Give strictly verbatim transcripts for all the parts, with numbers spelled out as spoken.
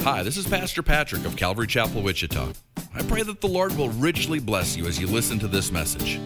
Hi, this is Pastor Patrick of Calvary Chapel, Wichita. I pray that the Lord will richly bless you as you listen to this message.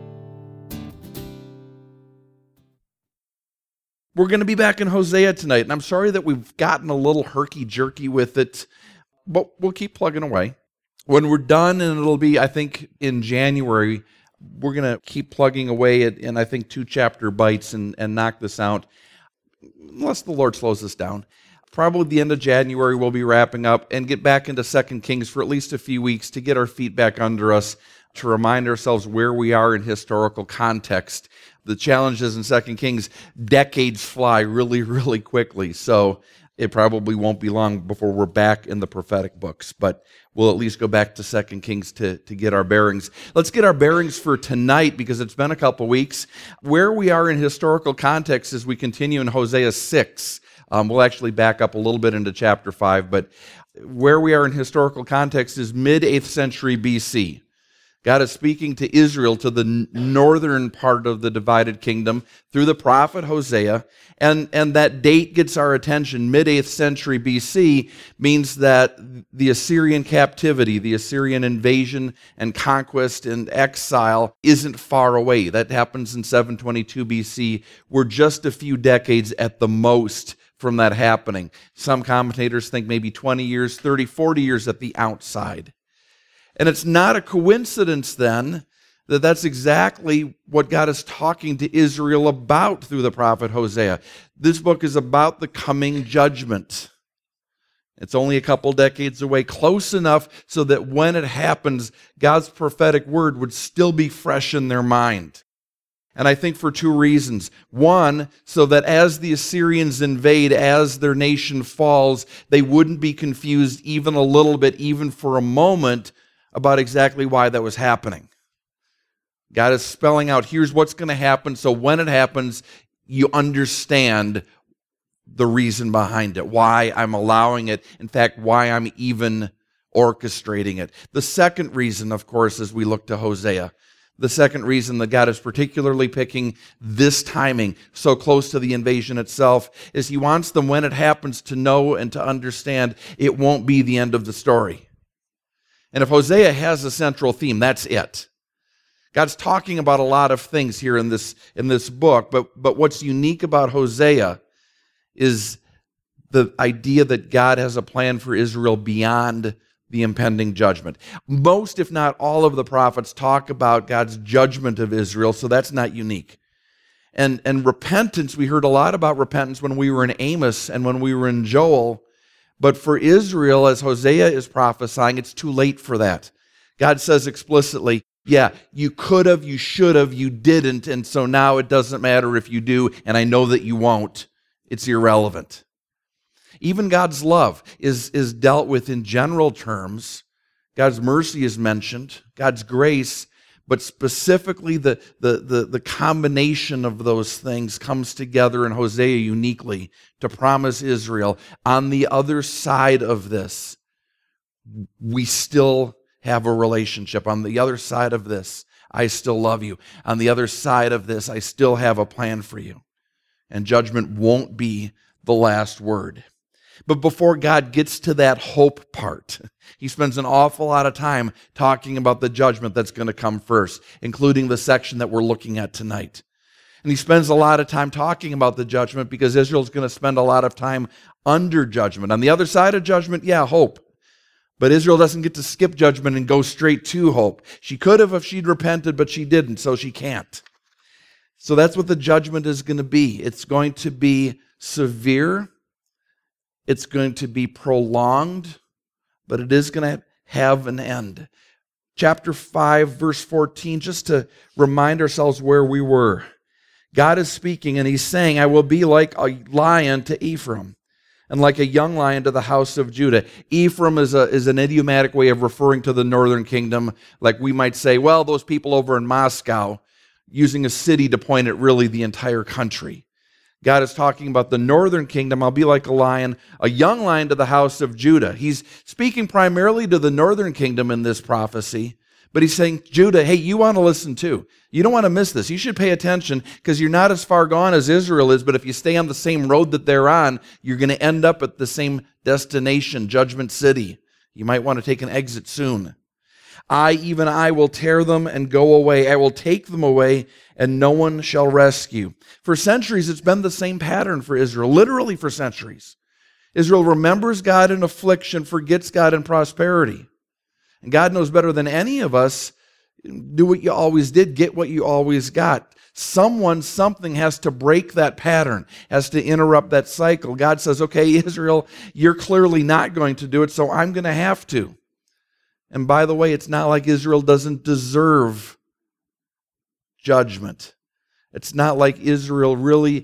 We're going to be back in Hosea tonight, and I'm sorry that we've gotten a little herky-jerky with it, but we'll keep plugging away. When we're done, and it'll be, I think, in January, we're going to keep plugging away at, in, I think, two chapter bites and, and knock this out, unless the Lord slows us down. Probably the end of January, we'll be wrapping up and get back into Second Kings for at least a few weeks to get our feet back under us, to remind ourselves where we are in historical context. The challenges in Second Kings, decades fly really, really quickly, so it probably won't be long before we're back in the prophetic books, but we'll at least go back to Second Kings to, to get our bearings. Let's get our bearings for tonight, because it's been a couple weeks. Where we are in historical context as we continue in Hosea six. Um, we'll actually back up a little bit into chapter five, but where we are in historical context is mid-eighth century B C. God is speaking to Israel, to the northern part of the divided kingdom, through the prophet Hosea, and, and that date gets our attention. Mid-eighth century B C means that the Assyrian captivity, the Assyrian invasion and conquest and exile isn't far away. That happens in seven twenty-two B C. We're just a few decades at the most from that happening. Some commentators think maybe twenty years, thirty, forty years at the outside. And it's not a coincidence then that that's exactly what God is talking to Israel about through the prophet Hosea. This book is about the coming judgment. It's only a couple decades away, close enough so that when it happens, God's prophetic word would still be fresh in their mind. And I think for two reasons. One, so that as the Assyrians invade, as their nation falls, they wouldn't be confused even a little bit, even for a moment, about exactly why that was happening. God is spelling out, here's what's going to happen, so when it happens, you understand the reason behind it, why I'm allowing it, in fact, why I'm even orchestrating it. The second reason, of course, as we look to Hosea, the second reason that God is particularly picking this timing so close to the invasion itself is he wants them, when it happens, to know and to understand it won't be the end of the story. And if Hosea has a central theme, that's it. God's talking about a lot of things here in this, in this book, but, but what's unique about Hosea is the idea that God has a plan for Israel beyond the impending judgment. Most, if not all, of the prophets talk about God's judgment of Israel, so that's not unique. And, and repentance, we heard a lot about repentance when we were in Amos and when we were in Joel, but for Israel, as Hosea is prophesying, it's too late for that. God says explicitly, yeah, you could have, you should have, you didn't, and so now it doesn't matter if you do, and I know that you won't. It's irrelevant. Even God's love is, is dealt with in general terms. God's mercy is mentioned, God's grace, but specifically the, the, the, the combination of those things comes together in Hosea uniquely to promise Israel, on the other side of this, we still have a relationship. On the other side of this, I still love you. On the other side of this, I still have a plan for you. And judgment won't be the last word. But before God gets to that hope part, he spends an awful lot of time talking about the judgment that's going to come first, including the section that we're looking at tonight. And he spends a lot of time talking about the judgment because Israel's going to spend a lot of time under judgment. On the other side of judgment, yeah, hope. But Israel doesn't get to skip judgment and go straight to hope. She could have if she'd repented, but she didn't, so she can't. So that's what the judgment is going to be. It's going to be severe. It's going to be prolonged, but it is going to have an end. Chapter five, verse fourteen, just to remind ourselves where we were. God is speaking, and he's saying, I will be like a lion to Ephraim, and like a young lion to the house of Judah. Ephraim is, a, is an idiomatic way of referring to the northern kingdom. Like we might say, well, those people over in Moscow, using a city to point at really the entire country. God is talking about the northern kingdom. I'll be like a lion, a young lion to the house of Judah. He's speaking primarily to the northern kingdom in this prophecy, But he's saying, Judah, hey, you want to listen too. You don't want to miss this. You should pay attention because you're not as far gone as Israel is, but if you stay on the same road that they're on, you're going to end up at the same destination, Judgment City. You might want to take an exit soon. I, even I, will tear them and go away. I will take them away, and no one shall rescue. For centuries, it's been the same pattern for Israel, literally for centuries. Israel remembers God in affliction, forgets God in prosperity. And God knows better than any of us, do what you always did, get what you always got. Someone, something has to break that pattern, has to interrupt that cycle. God says, okay, Israel, you're clearly not going to do it, so I'm going to have to. And by the way, it's not like Israel doesn't deserve judgment. It's not like Israel really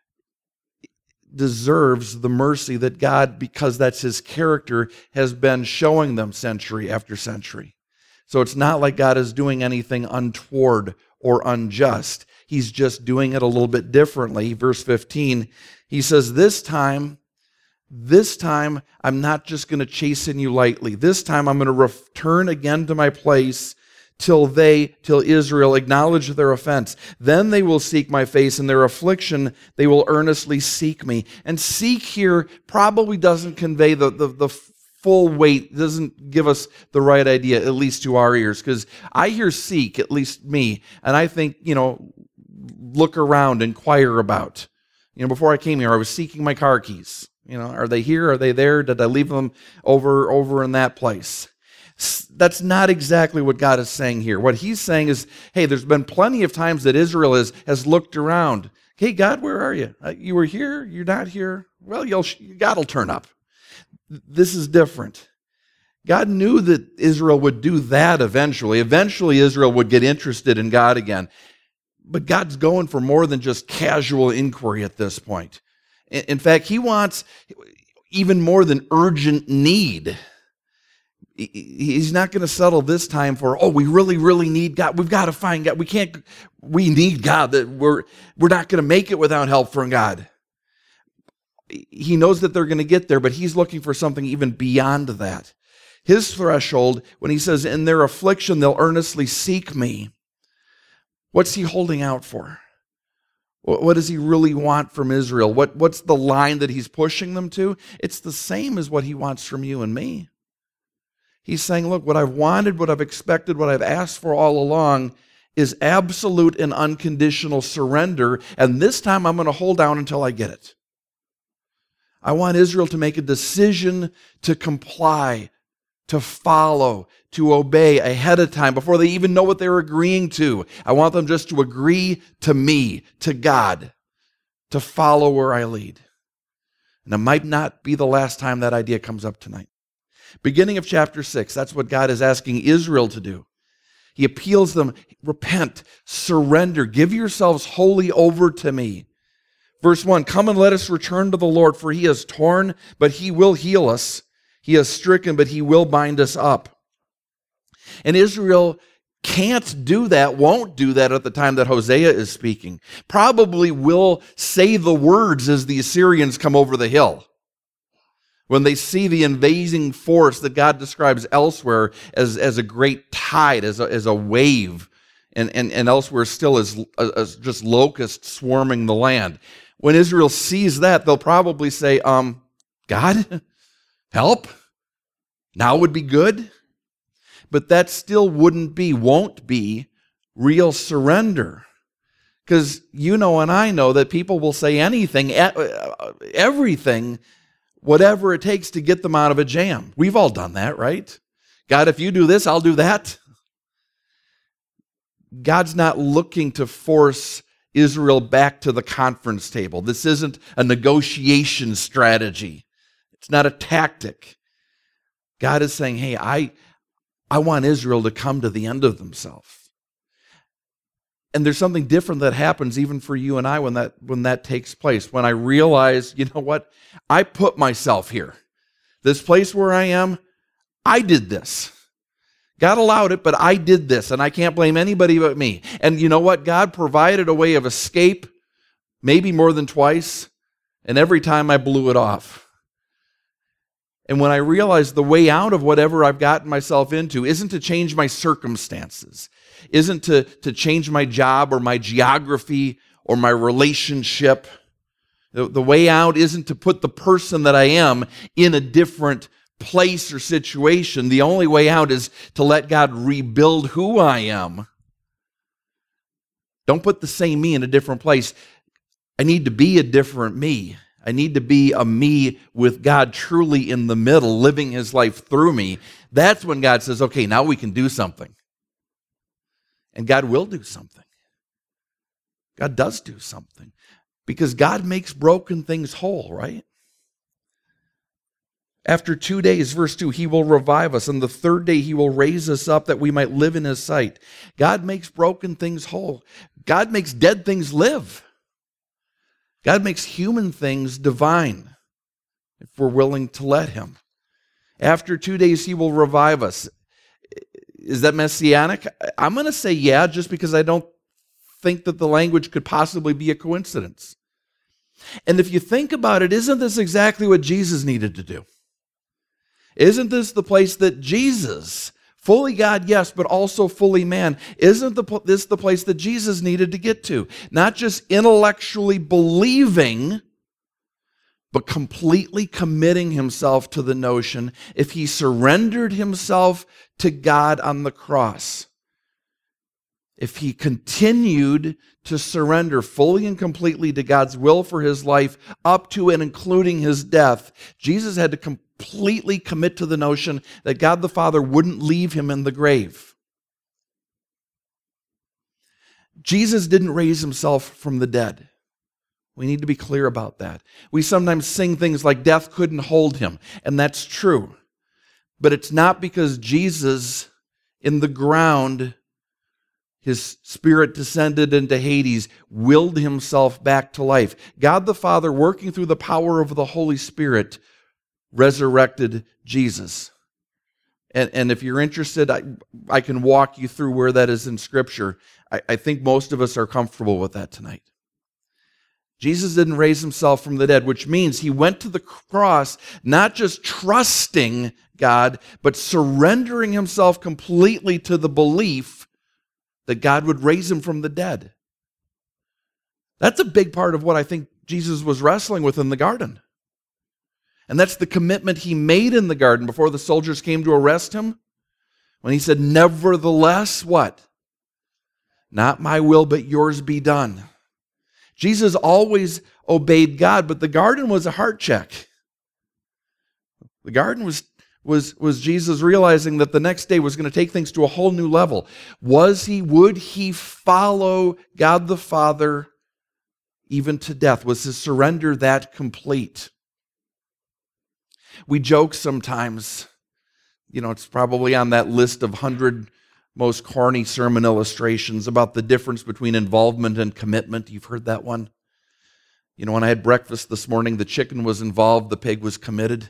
deserves the mercy that God, because that's his character, has been showing them century after century. So it's not like God is doing anything untoward or unjust. He's just doing it a little bit differently. Verse fifteen, he says, this time, this time, I'm not just going to chasten you lightly. This time, I'm going to return again to my place till they, till Israel acknowledge their offense. Then they will seek my face. In their affliction, they will earnestly seek me. And seek here probably doesn't convey the, the, the full weight, doesn't give us the right idea, at least to our ears. Because I hear seek, at least me, and I think, you know, look around, inquire about. You know, before I came here, I was seeking my car keys. You know, are they here? Are they there? Did I leave them over, over in that place? That's not exactly what God is saying here. What he's saying is, hey, there's been plenty of times that Israel has, has looked around. Hey, God, where are you? Uh, you were here? You're not here? Well, you'll, God will turn up. This is different. God knew that Israel would do that eventually. Eventually, Israel would get interested in God again. But God's going for more than just casual inquiry at this point. In fact, he wants even more than urgent need. He's not going to settle this time for, oh, we really, really need God. We've got to find God. We can't, we need God. That we're, we're not going to make it without help from God. He knows that they're going to get there, but he's looking for something even beyond that. His threshold, when he says, in their affliction, they'll earnestly seek me. What's he holding out for? What does he really want from Israel? What, what's the line that he's pushing them to? It's the same as what he wants from you and me. He's saying, look, what I've wanted, what I've expected, what I've asked for all along is absolute and unconditional surrender, and this time I'm going to hold down until I get it. I want Israel to make a decision to comply, to follow, to obey ahead of time before they even know what they're agreeing to. I want them just to agree to me, to God, to follow where I lead. And it might not be the last time that idea comes up tonight. Beginning of chapter six, that's what God is asking Israel to do. He appeals them, repent, surrender, give yourselves wholly over to me. Verse one, come and let us return to the Lord, for he has torn, but he will heal us. He has stricken, but he will bind us up. And Israel can't do that, won't do that at the time that Hosea is speaking. Probably will say the words as the Assyrians come over the hill. When they see the invading force that God describes elsewhere as, as a great tide, as a, as a wave, and, and, and elsewhere still as, as just locusts swarming the land. When Israel sees that, they'll probably say, um, God, help? Now would be good? But that still wouldn't be, won't be, real surrender. Because you know and I know that people will say anything, everything, whatever it takes to get them out of a jam. We've all done that, right? God, if you do this, I'll do that. God's not looking to force Israel back to the conference table. This isn't a negotiation strategy. It's not a tactic. God is saying, hey, I, I want Israel to come to the end of themselves. And there's something different that happens even for you and I when that when that takes place. When I realize, you know what? I put myself here. This place where I am, I did this. God allowed it, but I did this, and I can't blame anybody but me. And you know what? God provided a way of escape, maybe more than twice, and every time I blew it off. And when I realize the way out of whatever I've gotten myself into isn't to change my circumstances, isn't to, to change my job or my geography or my relationship. The, the way out isn't to put the person that I am in a different place or situation. The only way out is to let God rebuild who I am. Don't put the same me in a different place. I need to be a different me. I need to be a me with God truly in the middle, living his life through me. That's when God says, okay, now we can do something. And God will do something. God does do something. Because God makes broken things whole, right? After two days, verse two, he will revive us. And the third day, he will raise us up that we might live in his sight. God makes broken things whole. God makes dead things live. God makes human things divine if we're willing to let him. After two days, he will revive us. Is that messianic? I'm going to say yeah, just because I don't think that the language could possibly be a coincidence. And if you think about it, isn't this exactly what Jesus needed to do? Isn't this the place that Jesus, fully God, yes, but also fully man, isn't the, this the place that Jesus needed to get to? Not just intellectually believing, but completely committing himself to the notion, if he surrendered himself to God on the cross, if he continued to surrender fully and completely to God's will for his life up to and including his death, Jesus had to completely commit to the notion that God the Father wouldn't leave him in the grave. Jesus didn't raise himself from the dead. We need to be clear about that. We sometimes sing things like death couldn't hold him, and that's true. But it's not because Jesus in the ground, his spirit descended into Hades, willed himself back to life. God the Father, working through the power of the Holy Spirit, resurrected Jesus. And, and if you're interested, I, I can walk you through where that is in Scripture. I, I think most of us are comfortable with that tonight. Jesus didn't raise himself from the dead, which means he went to the cross not just trusting God, but surrendering himself completely to the belief that God would raise him from the dead. That's a big part of what I think Jesus was wrestling with in the garden. And that's the commitment he made in the garden before the soldiers came to arrest him. When he said, nevertheless, what? Not my will, but yours be done. Jesus always obeyed God, but the garden was a heart check. The garden was, was, was Jesus realizing that the next day was going to take things to a whole new level. Was he, would he follow God the Father even to death? Was his surrender that complete? We joke sometimes, you know, it's probably on that list of one hundred most corny sermon illustrations about the difference between involvement and commitment. You've heard that one. You know, when I had breakfast this morning, the chicken was involved, the pig was committed.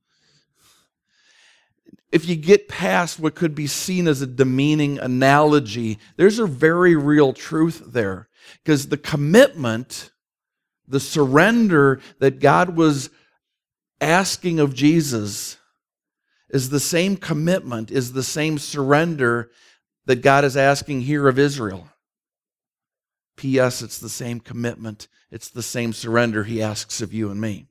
If you get past what could be seen as a demeaning analogy, there's a very real truth there. Because the commitment, the surrender that God was asking of Jesus is the same commitment, is the same surrender that God is asking here of Israel. P S. It's the same commitment. It's the same surrender he asks of you and me.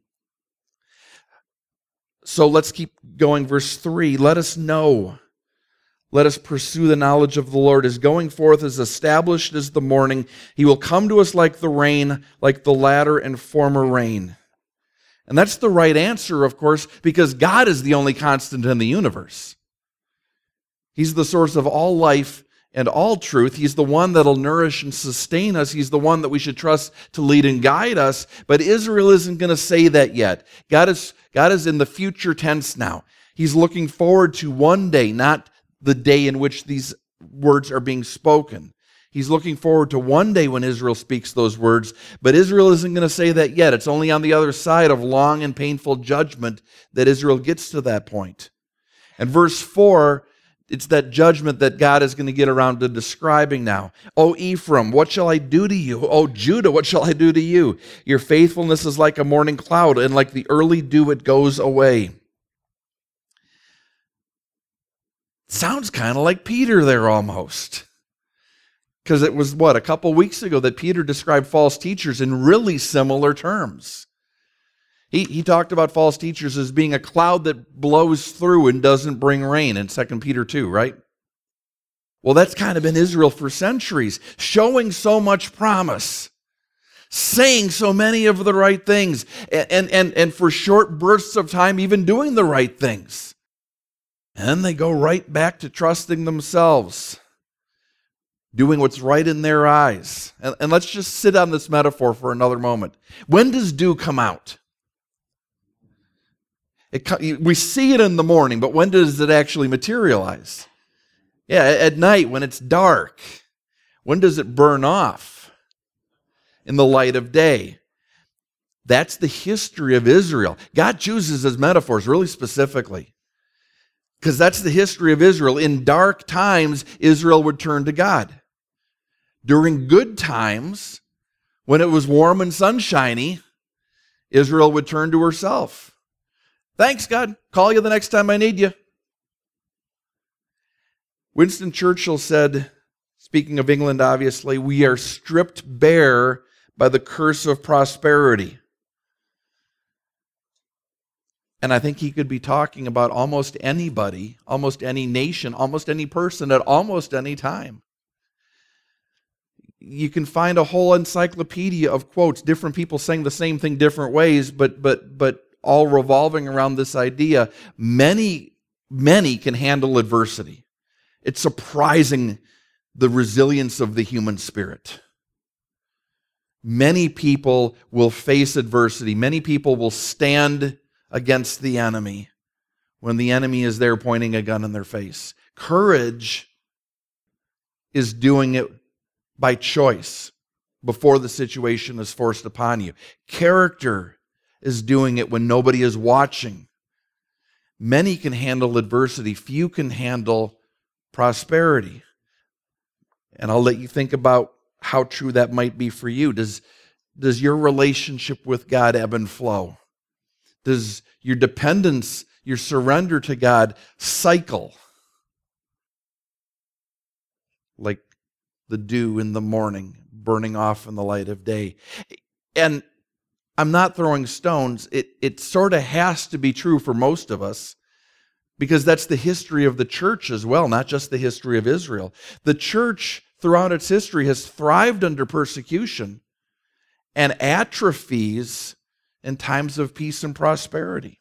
So let's keep going. Verse three, let us know. Let us pursue the knowledge of the Lord. His going forth is established as the morning. He will come to us like the rain, like the latter and former rain. And that's the right answer, of course, because God is the only constant in the universe. He's the source of all life and all truth. He's the one that'll nourish and sustain us. He's the one that we should trust to lead and guide us. But Israel isn't going to say that yet. God is, God is in the future tense now. He's looking forward to one day, not the day in which these words are being spoken. He's looking forward to one day when Israel speaks those words, but Israel isn't going to say that yet. It's only on the other side of long and painful judgment that Israel gets to that point. And verse four, it's that judgment that God is going to get around to describing now. O Ephraim, what shall I do to you? O Judah, what shall I do to you? Your faithfulness is like a morning cloud, and like the early dew it goes away. Sounds kind of like Peter there almost. Because it was, what, a couple weeks ago that Peter described false teachers in really similar terms. He, he talked about false teachers as being a cloud that blows through and doesn't bring rain in Second Peter two, right? Well, that's kind of been Israel for centuries, showing so much promise, saying so many of the right things, and, and, and for short bursts of time even doing the right things. And then they go right back to trusting themselves, doing what's right in their eyes. And, and let's just sit on this metaphor for another moment. When does dew come out? It, we see it in the morning, but when does it actually materialize? Yeah, at night when it's dark. When does it burn off? In the light of day. That's the history of Israel. God chooses his metaphors really specifically, because that's the history of Israel. In dark times, Israel would turn to God. During good times, when it was warm and sunshiny, Israel would turn to herself. Thanks, God. Call you the next time I need you. Winston Churchill said, speaking of England, obviously, we are stripped bare by the curse of prosperity. And I think he could be talking about almost anybody, almost any nation, almost any person at almost any time. You can find a whole encyclopedia of quotes, different people saying the same thing different ways, but but but all revolving around this idea. Many, many can handle adversity. It's surprising the resilience of the human spirit. Many people will face adversity. Many people will stand against the enemy when the enemy is there pointing a gun in their face. Courage is doing it by choice before the situation is forced upon you. Character is doing it when nobody is watching. Many can handle adversity. Few can handle prosperity. And I'll let you think about how true that might be for you. Does, does your relationship with God ebb and flow? Does your dependence, your surrender to God cycle like the dew in the morning, burning off in the light of day? And I'm not throwing stones. It, it sort of has to be true for most of us, because that's the history of the church as well, not just the history of Israel. The church, throughout its history, has thrived under persecution and atrophies in times of peace and prosperity.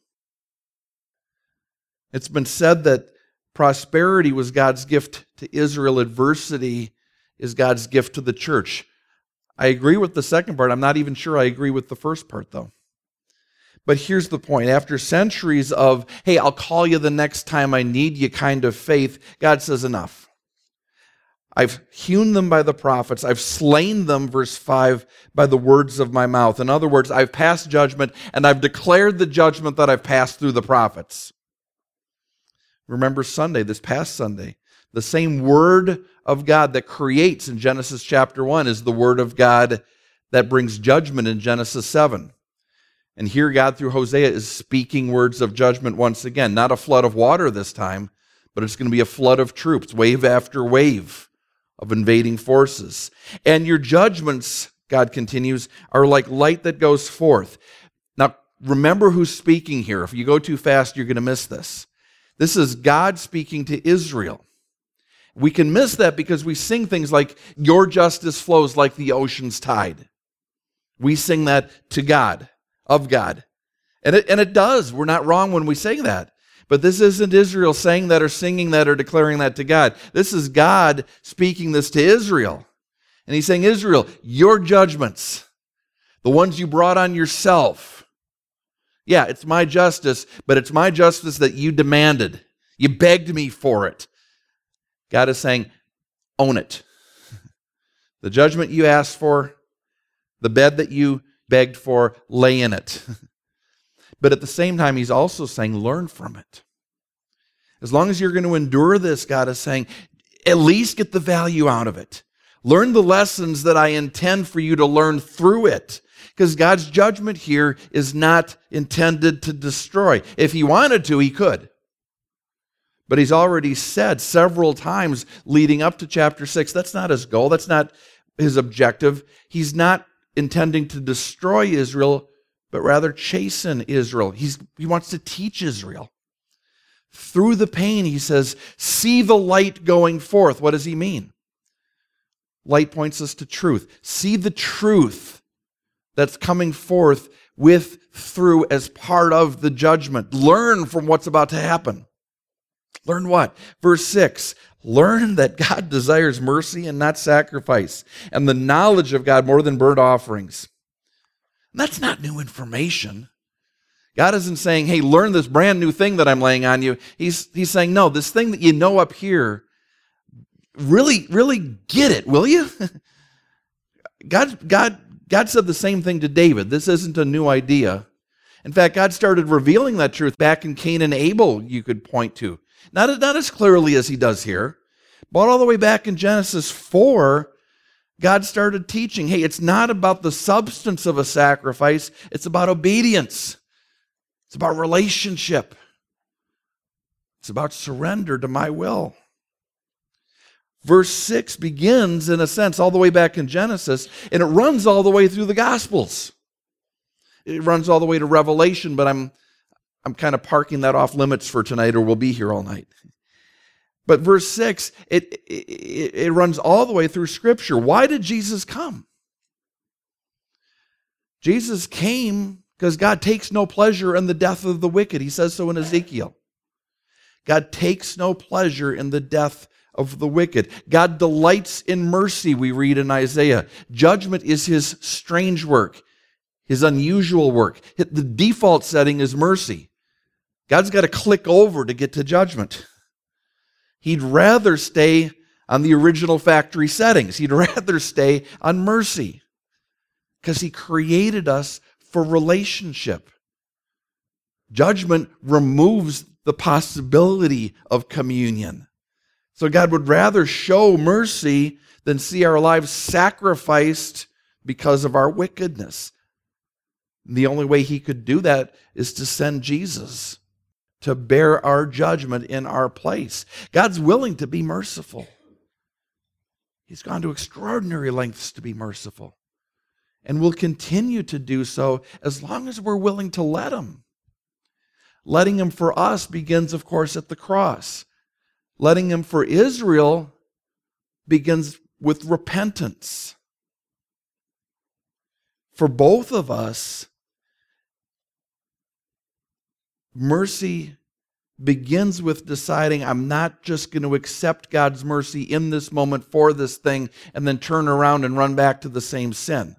It's been said that prosperity was God's gift to Israel. Adversity is God's gift to the church. I agree with the second part. I'm not even sure I agree with the first part, though. But here's the point. After centuries of, hey, I'll call you the next time I need you kind of faith, God says enough. I've hewn them by the prophets. I've slain them, verse five, by the words of my mouth. In other words, I've passed judgment, and I've declared the judgment that I've passed through the prophets. Remember Sunday, this past Sunday. The same word of God that creates in Genesis chapter one is the word of God that brings judgment in Genesis seven. And here God, through Hosea, is speaking words of judgment once again. Not a flood of water this time, but it's going to be a flood of troops, wave after wave of invading forces. And your judgments, God continues, are like light that goes forth. Now, remember who's speaking here. If you go too fast, you're going to miss this. This is God speaking to Israel. We can miss that because we sing things like, your justice flows like the ocean's tide. We sing that to God, of God. And it, and it does. We're not wrong when we say that. But this isn't Israel saying that or singing that or declaring that to God. This is God speaking this to Israel. And he's saying, Israel, your judgments, the ones you brought on yourself. Yeah, it's my justice, but it's my justice that you demanded. You begged me for it. God is saying, own it. The judgment you asked for, the bed that you begged for, lay in it. But at the same time, he's also saying, learn from it. As long as you're going to endure this, God is saying, at least get the value out of it. Learn the lessons that I intend for you to learn through it. Because God's judgment here is not intended to destroy. If he wanted to, he could. But he's already said several times leading up to chapter six, that's not his goal. That's not his objective. He's not intending to destroy Israel, but rather chasten Israel. He's, he wants to teach Israel. Through the pain, he says, see the light going forth. What does he mean? Light points us to truth. See the truth that's coming forth with, through, as part of the judgment. Learn from what's about to happen. Learn what? Verse six, learn that God desires mercy and not sacrifice, and the knowledge of God more than burnt offerings. And that's not new information. God isn't saying, hey, learn this brand new thing that I'm laying on you. He's, he's saying, no, this thing that you know up here, really, really get it, will you? God, God, God said the same thing to David. This isn't a new idea. In fact, God started revealing that truth back in Cain and Abel, you could point to. Not, not as clearly as he does here, but all the way back in Genesis four, God started teaching, hey, it's not about the substance of a sacrifice, it's about obedience. It's about relationship. It's about surrender to my will. Verse six begins, in a sense, all the way back in Genesis, and it runs all the way through the Gospels. It runs all the way to Revelation, but I'm I'm kind of parking that off limits for tonight, or we'll be here all night. But verse six, it, it, it runs all the way through Scripture. Why did Jesus come? Jesus came because God takes no pleasure in the death of the wicked. He says so in Ezekiel. God takes no pleasure in the death of the wicked. God delights in mercy, we read in Isaiah. Judgment is his strange work, his unusual work. The default setting is mercy. God's got to click over to get to judgment. He'd rather stay on the original factory settings. He'd rather stay on mercy because he created us for relationship. Judgment removes the possibility of communion. So God would rather show mercy than see our lives sacrificed because of our wickedness. The only way he could do that is to send Jesus to bear our judgment in our place. God's willing to be merciful. He's gone to extraordinary lengths to be merciful, and will continue to do so as long as we're willing to let him. Letting him for us begins, of course, at the cross. Letting him for Israel begins with repentance. For both of us, mercy begins with deciding I'm not just going to accept God's mercy in this moment for this thing and then turn around and run back to the same sin.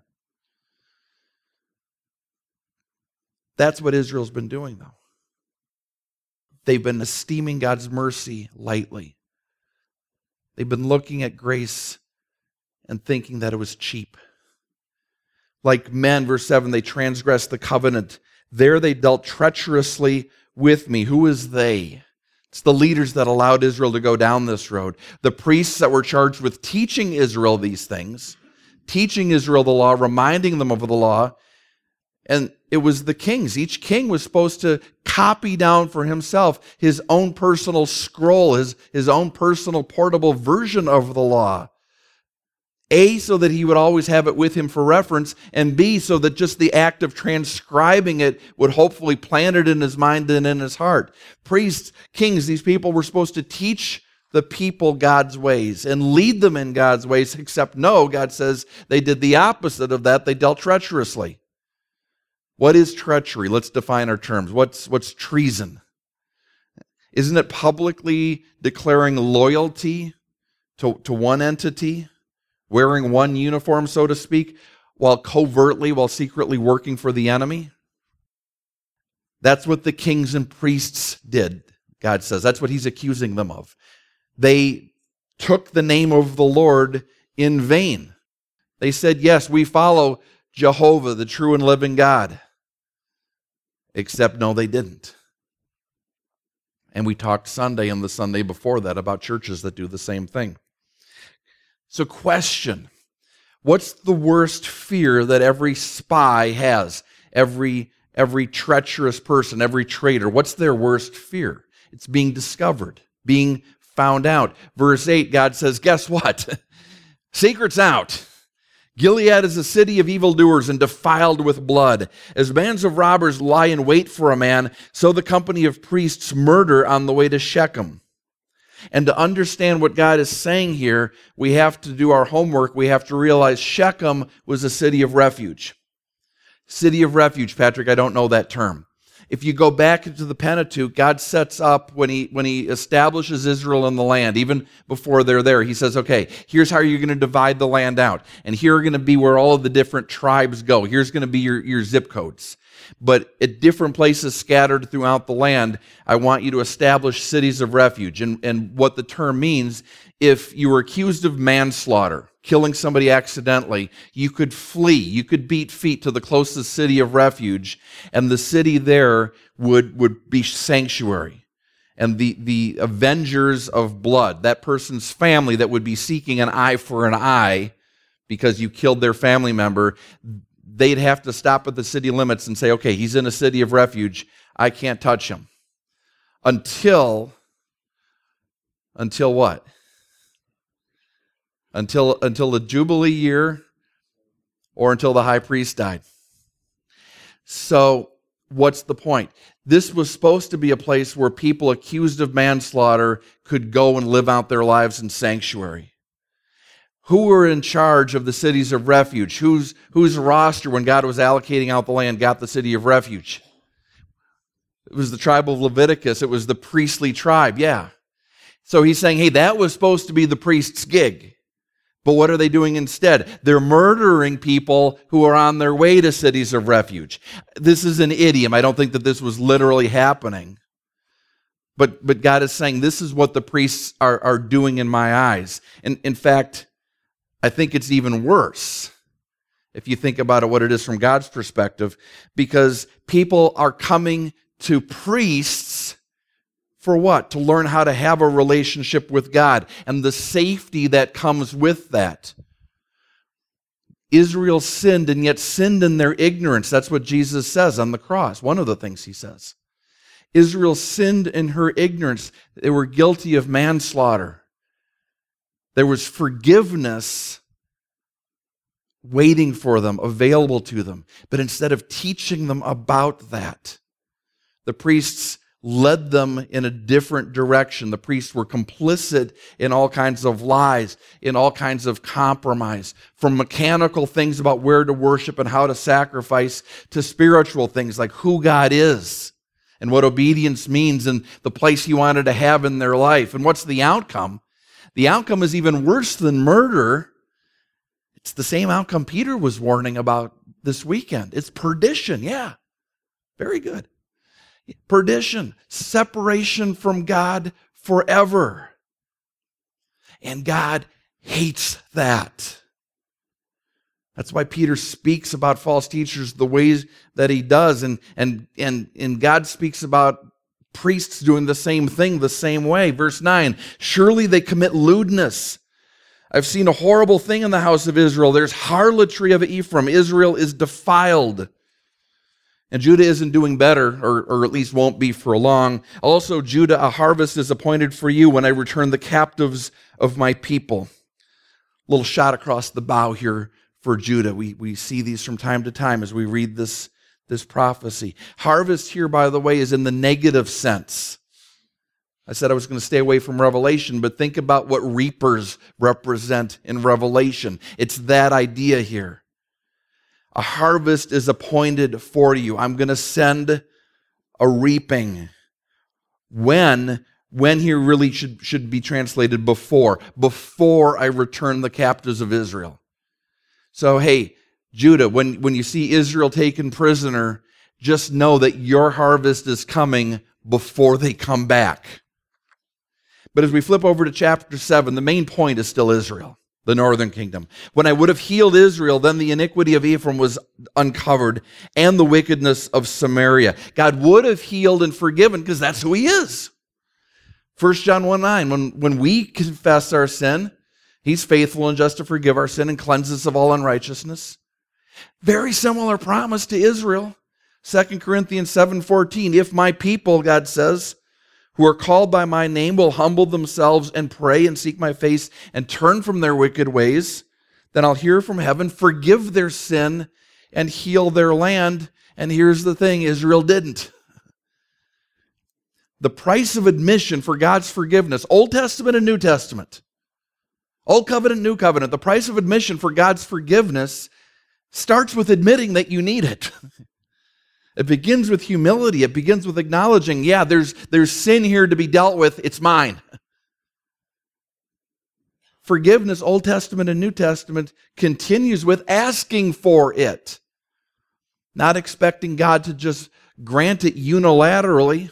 That's what Israel's been doing, though. They've been esteeming God's mercy lightly. They've been looking at grace and thinking that it was cheap. Like men, verse seven, they transgressed the covenant. There they dealt treacherously with me. Who is they? It's the leaders that allowed Israel to go down this road. The priests that were charged with teaching Israel these things, teaching Israel the law, reminding them of the law. And it was the kings. Each king was supposed to copy down for himself his own personal scroll, his, his own personal portable version of the law. A, so that he would always have it with him for reference, and B, so that just the act of transcribing it would hopefully plant it in his mind and in his heart. Priests, kings, these people were supposed to teach the people God's ways and lead them in God's ways, except no, God says they did the opposite of that. They dealt treacherously. What is treachery? Let's define our terms. What's, what's treason? Isn't it publicly declaring loyalty to, to one entity? Wearing one uniform, so to speak, while covertly, while secretly working for the enemy? That's what the kings and priests did, God says. That's what he's accusing them of. They took the name of the Lord in vain. They said, yes, we follow Jehovah, the true and living God. Except, no, they didn't. And we talked Sunday and the Sunday before that about churches that do the same thing. So question, what's the worst fear that every spy has? Every, every treacherous person, every traitor, what's their worst fear? It's being discovered. being found out. Verse eight, God says, guess what? Secret's out. Gilead is a city of evildoers and defiled with blood. As bands of robbers lie in wait for a man, so the company of priests murder on the way to Shechem. And to understand what God is saying here, we have to do our homework. We have to realize Shechem was a city of refuge. City of refuge, Patrick, I don't know that term. If you go back into the Pentateuch, God sets up, when he when he establishes Israel in the land, even before they're there, he says, okay, here's how you're going to divide the land out. And here are going to be where all of the different tribes go. Here's going to be your, your zip codes. But at different places scattered throughout the land, I want you to establish cities of refuge. And, and what the term means, if you were accused of manslaughter, killing somebody accidentally, you could flee. You could beat feet to the closest city of refuge, and the city there would, would be sanctuary. And the, the avengers of blood, that person's family that would be seeking an eye for an eye because you killed their family member, they'd have to stop at the city limits and say, okay, he's in a city of refuge. I can't touch him. Until, until what? Until, until the Jubilee year or until the high priest died. So what's the point? This was supposed to be a place where people accused of manslaughter could go and live out their lives in sanctuary. Who were in charge of the cities of refuge? Whose, whose roster, when God was allocating out the land, got the city of refuge? It was the tribe of Leviticus. It was the priestly tribe, yeah. So he's saying, hey, that was supposed to be the priest's gig. But what are they doing instead? They're murdering people who are on their way to cities of refuge. This is an idiom. I don't think that this was literally happening. But, but God is saying, this is what the priests are, are doing in my eyes. And in fact, I think it's even worse if you think about it, what it is from God's perspective, because people are coming to priests for what? To learn how to have a relationship with God and the safety that comes with that. Israel sinned and yet sinned in their ignorance. That's what Jesus says on the cross. One of the things he says. Israel sinned in her ignorance. They were guilty of manslaughter. There was forgiveness waiting for them, available to them. But instead of teaching them about that, the priests led them in a different direction. The priests were complicit in all kinds of lies, in all kinds of compromise, from mechanical things about where to worship and how to sacrifice to spiritual things like who God is and what obedience means and the place he wanted to have in their life. And what's the outcome? The outcome is even worse than murder. It's the same outcome Peter was warning about this weekend. It's perdition. Yeah, very good. Perdition, separation from God forever. And God hates that. That's why Peter speaks about false teachers the ways that he does. And, and, and, and God speaks about priests doing the same thing the same way. Verse nine, surely they commit lewdness. I've seen a horrible thing in the house of Israel. There's harlotry of Ephraim. Israel is defiled. And Judah isn't doing better, or, or at least won't be for long. Also, Judah, a harvest is appointed for you when I return the captives of my people. Little shot across the bow here for Judah. We, we see these from time to time as we read this, this prophecy. Harvest here, by the way, is in the negative sense. I said I was going to stay away from Revelation, but think about what reapers represent in Revelation. It's that idea here. A harvest is appointed for you. I'm going to send a reaping. When? When here really should, should be translated before. Before I return the captives of Israel. So, hey, Judah, when, when you see Israel taken prisoner, just know that your harvest is coming before they come back. But as we flip over to chapter seven, the main point is still Israel, the northern kingdom. When I would have healed Israel, then the iniquity of Ephraim was uncovered and the wickedness of Samaria. God would have healed and forgiven because that's who he is. First John one nine, when, when we confess our sin, he's faithful and just to forgive our sin and cleanse us of all unrighteousness. Very similar promise to Israel. Second Corinthians seven fourteen, if my people, God says, who are called by my name will humble themselves and pray and seek my face and turn from their wicked ways, then I'll hear from heaven, forgive their sin, and heal their land. And here's the thing, Israel didn't. The price of admission for God's forgiveness, Old Testament and New Testament, Old Covenant, New Covenant, the price of admission for God's forgiveness starts with admitting that you need it. It begins with humility. It begins with acknowledging, yeah, there's, there's sin here to be dealt with. It's mine. Forgiveness, Old Testament and New Testament, continues with asking for it. Not expecting God to just grant it unilaterally,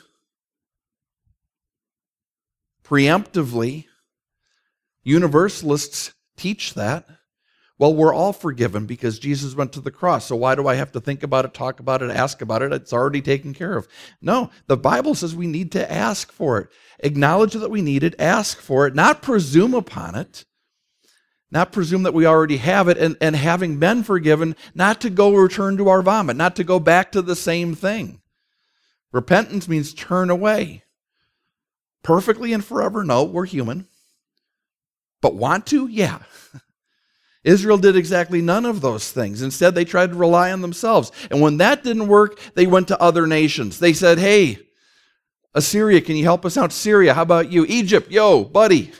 preemptively. Universalists teach that. Well, we're all forgiven because Jesus went to the cross. So why do I have to think about it, talk about it, ask about it? It's already taken care of. No, the Bible says we need to ask for it. Acknowledge that we need it, ask for it, not presume upon it, not presume that we already have it, and, and having been forgiven, not to go return to our vomit, not to go back to the same thing. Repentance means turn away. Perfectly and forever? No, we're human. But want to? Yeah. Israel did exactly none of those things. Instead, they tried to rely on themselves. And when that didn't work, they went to other nations. They said, hey, Assyria, can you help us out? Syria, how about you? Egypt, yo, buddy.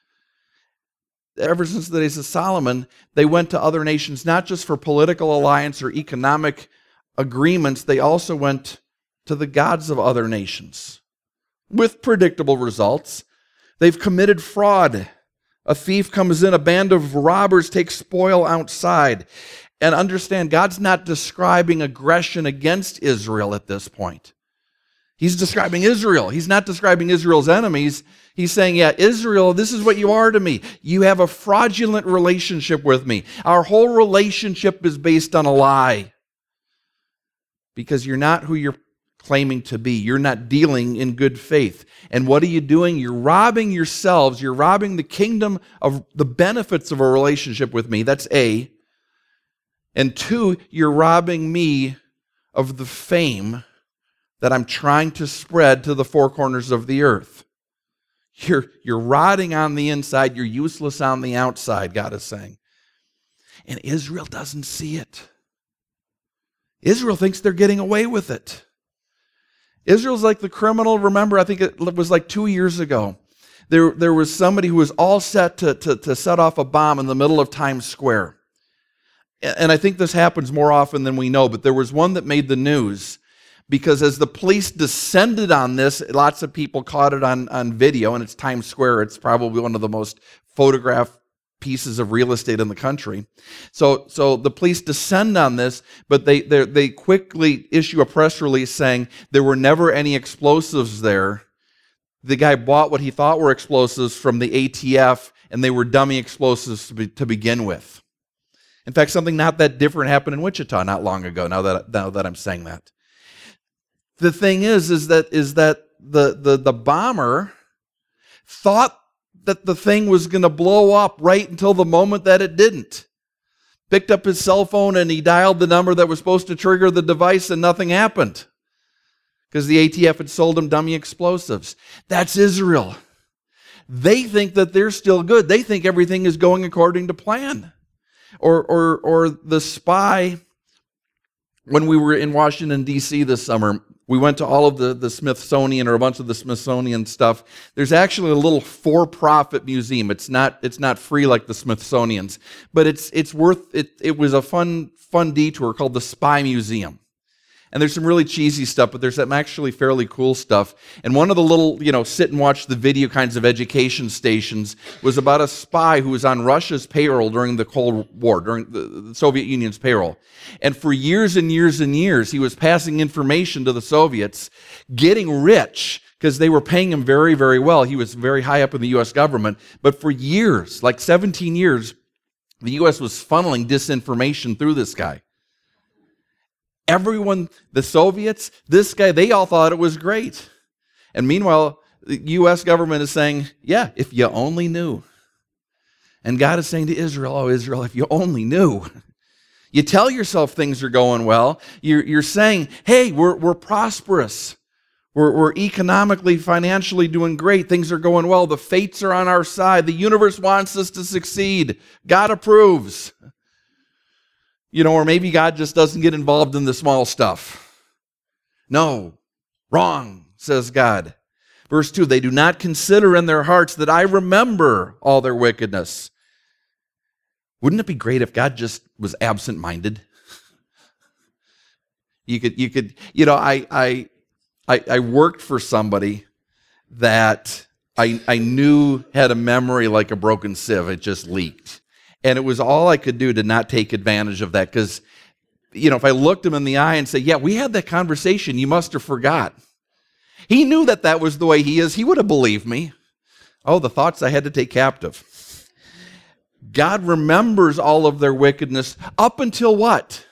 Ever since the days of Solomon, they went to other nations, not just for political alliance or economic agreements. They also went to the gods of other nations with predictable results. They've committed fraud. A thief comes in, a band of robbers takes spoil outside. And understand, God's not describing aggression against Israel at this point. He's describing Israel. He's not describing Israel's enemies. He's saying, yeah, Israel, this is what you are to me. You have a fraudulent relationship with me. Our whole relationship is based on a lie. Because you're not who you're claiming to be. You're not dealing in good faith. And what are you doing? You're robbing yourselves. You're robbing the kingdom of the benefits of a relationship with me. That's A. And two, you're robbing me of the fame that I'm trying to spread to the four corners of the earth. You're, you're rotting on the inside. You're useless on the outside, God is saying. And Israel doesn't see it. Israel thinks they're getting away with it. Israel's like the criminal. Remember, I think it was like two years ago. There, there was somebody who was all set to, to, to set off a bomb in the middle of Times Square. And I think this happens more often than we know, but there was one that made the news because as the police descended on this, lots of people caught it on, on video, and it's Times Square. It's probably one of the most photographed pieces of real estate in the country. So, so the police descend on this, but they they quickly issue a press release saying there were never any explosives there. The guy bought what he thought were explosives from the A T F, and they were dummy explosives to, be, to begin with. In fact, something not that different happened in Wichita not long ago, now that, now that I'm saying that. The thing is, is that, is that the, the, the bomber thought that the thing was going to blow up right until the moment that it didn't. Picked up his cell phone and he dialed the number that was supposed to trigger the device and nothing happened. Because the A T F had sold him dummy explosives. That's Israel. They think that they're still good. They think everything is going according to plan. Or, or, or the spy, when we were in Washington, D C this summer, we went to all of the, the Smithsonian or a bunch of the Smithsonian stuff. There's actually a little for-profit museum. It's not it's not free like the Smithsonian's, but it's it's worth it. It was a fun fun detour called the Spy Museum. And there's some really cheesy stuff, but there's some actually fairly cool stuff. And one of the little, you know, sit and watch the video kinds of education stations was about a spy who was on Russia's payroll during the Cold War, during the, the Soviet Union's payroll. And for years and years and years, he was passing information to the Soviets, getting rich, because they were paying him very, very well. He was very high up in the U S government. But for years, like seventeen years, the U S was funneling disinformation through this guy. Everyone, the Soviets, this guy, they all thought it was great. And meanwhile, the U S government is saying, yeah, if you only knew. And God is saying to Israel, oh, Israel, if you only knew. You tell yourself things are going well. You're, you're saying, hey, we're, we're prosperous. We're, we're economically, financially doing great. Things are going well. The fates are on our side. The universe wants us to succeed. God approves. You know, or maybe God just doesn't get involved in the small stuff. No, wrong, says God. Verse two, they do not consider in their hearts that I remember all their wickedness. Wouldn't it be great if God just was absent-minded? You could, you could, you know, I, I, I, I worked for somebody that I, I knew had a memory like a broken sieve. It just leaked. And it was all I could do to not take advantage of that. Because, you know, if I looked him in the eye and said, yeah, we had that conversation, you must have forgot. He knew that that was the way he is. He would have believed me. Oh, the thoughts I had to take captive. God remembers all of their wickedness up until what?